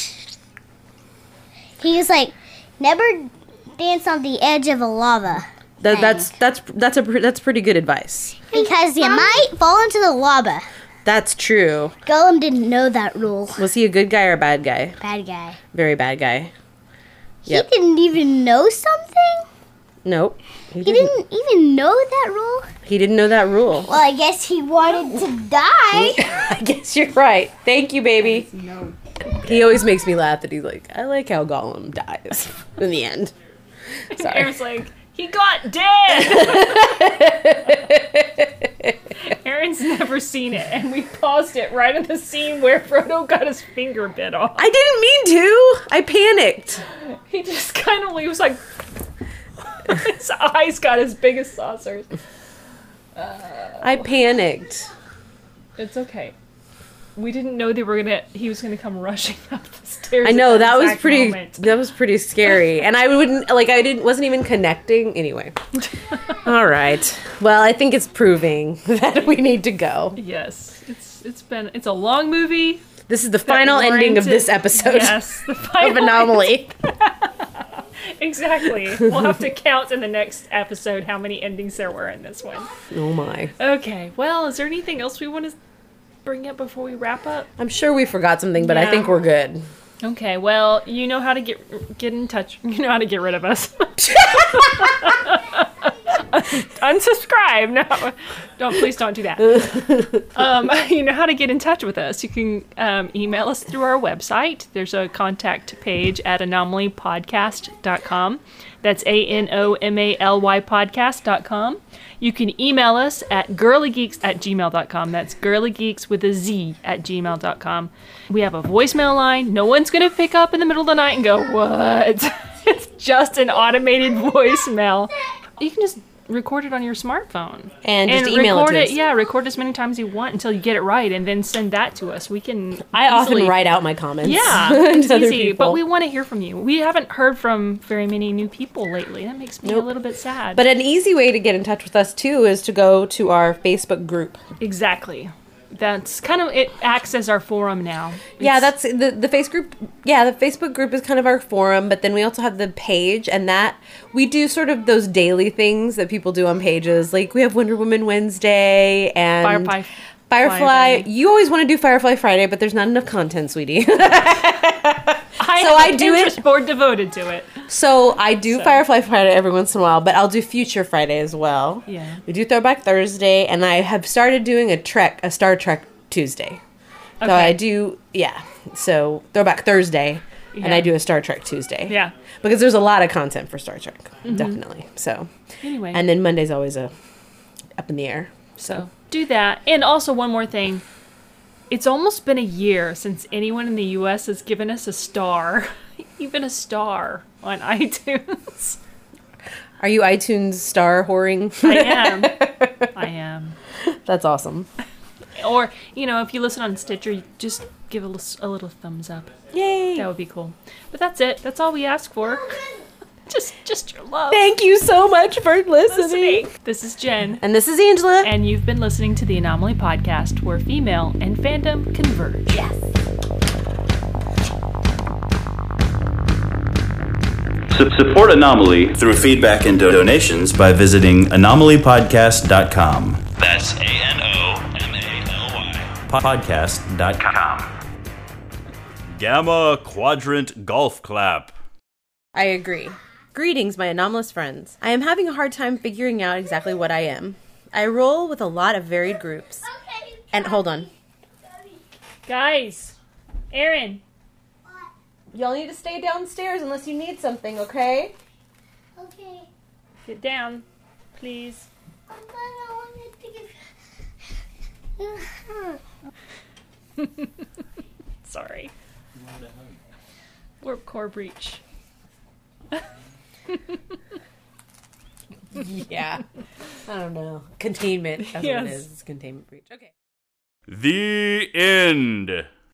He's like, never dance on the edge of a lava. That, thing. that's that's that's a pr- that's pretty good advice. Because you might fall into the lava. That's true. Gollum didn't know that rule. Was he a good guy or a bad guy? Bad guy. Very bad guy. Yep. He didn't even know something? Nope. He He didn't. didn't even know that rule? He didn't know that rule. Well, I guess he wanted to die. I guess you're right. Thank you, baby. He always makes me laugh that he's like, I like how Gollum dies in the end. Sorry. Aaron's like, he got dead! Aaron's never seen it, and we paused it right at the scene where Frodo got his finger bit off. I didn't mean to. I panicked. He just kind of, he was like, his eyes got as big as saucers. I panicked. It's okay. We didn't know they were gonna. He was gonna come rushing up the stairs. I know at that was exact pretty. moment. That was pretty scary, and I wouldn't like. I didn't. Wasn't even connecting. Anyway. All right. Well, I think it's proving that we need to go. Yes, it's it's been it's a long movie. This is the final ending of warranted- this episode Yes, the final of Anomaly. Exactly. We'll have to count in the next episode how many endings there were in this one. Oh my. Okay. Well, is there anything else we want to bring up before we wrap up? I'm sure we forgot something, but I Yeah. think we're good. Okay. Well, you know how to get get in touch. You know how to get rid of us. Unsubscribe. No, don't. Please don't do that. Um, you know how to get in touch with us. You can um, email us through our website. There's a contact page at anomaly podcast dot com. That's A N O M A L Y podcast dot com. You can email us at girlygeeks at gmail dot com. That's girlygeeks with a Z at gmail dot com. We have a voicemail line. No one's going to pick up in the middle of the night and go, what? It's just an automated voicemail. You can just record it on your smartphone. And just email it record to us. Yeah, record as many times as you want until you get it right, and then send that to us. We can I easily- often write out my comments. Yeah, to it's other easy, people. but we want to hear from you. We haven't heard from very many new people lately. That makes me Nope. a little bit sad. But an easy way to get in touch with us too is to go to our Facebook group. Exactly. That's kind of, it acts as our forum now. Yeah, It's- that's the the face group. Yeah, the Facebook group is kind of our forum, but then we also have the page, and that we do sort of those daily things that people do on pages. Like we have Wonder Woman Wednesday and Firefly Firefly. Friday. You always want to do Firefly Friday, but there's not enough content, sweetie. I so have I a do it- Pinterest board devoted to it. So I do So. Firefly Friday every once in a while, but I'll do Future Friday as well. Yeah. We do Throwback Thursday, and I have started doing a Trek, a Star Trek Tuesday. So Okay. I do, yeah. So Throwback Thursday, and Yeah. I do a Star Trek Tuesday. Yeah. Because there's a lot of content for Star Trek, definitely. So, Anyway. and then Monday's always a up in the air. So do that. And also one more thing. It's almost been a year since anyone in the U S has given us a star. Even a star on iTunes. Are you iTunes star whoring? I am. I am. That's awesome. Or, you know, if you listen on Stitcher, just give a, lis- a little thumbs up. Yay! That would be cool. But that's it. That's all we ask for. Just just your love. Thank you so much for listening. listening. This is Jen. And this is Angela. And you've been listening to the Anomaly Podcast, where female and fandom converge. Yes. Su- Support Anomaly through feedback and do- donations by visiting anomaly podcast dot com. That's A N O M A L Y. Podcast dot com. Gamma Quadrant Golf Clap. I agree. Greetings, my anomalous friends. I am having a hard time figuring out exactly what I am. I roll with a lot of varied groups. And hold on. Guys, Aaron. Y'all need to stay downstairs unless you need something, okay? Okay. Get down, please. I'm gonna want to give... Sorry. Warp core breach. Yeah. I don't know. Containment. That's what Yes. it is. It's containment breach. Okay. The end.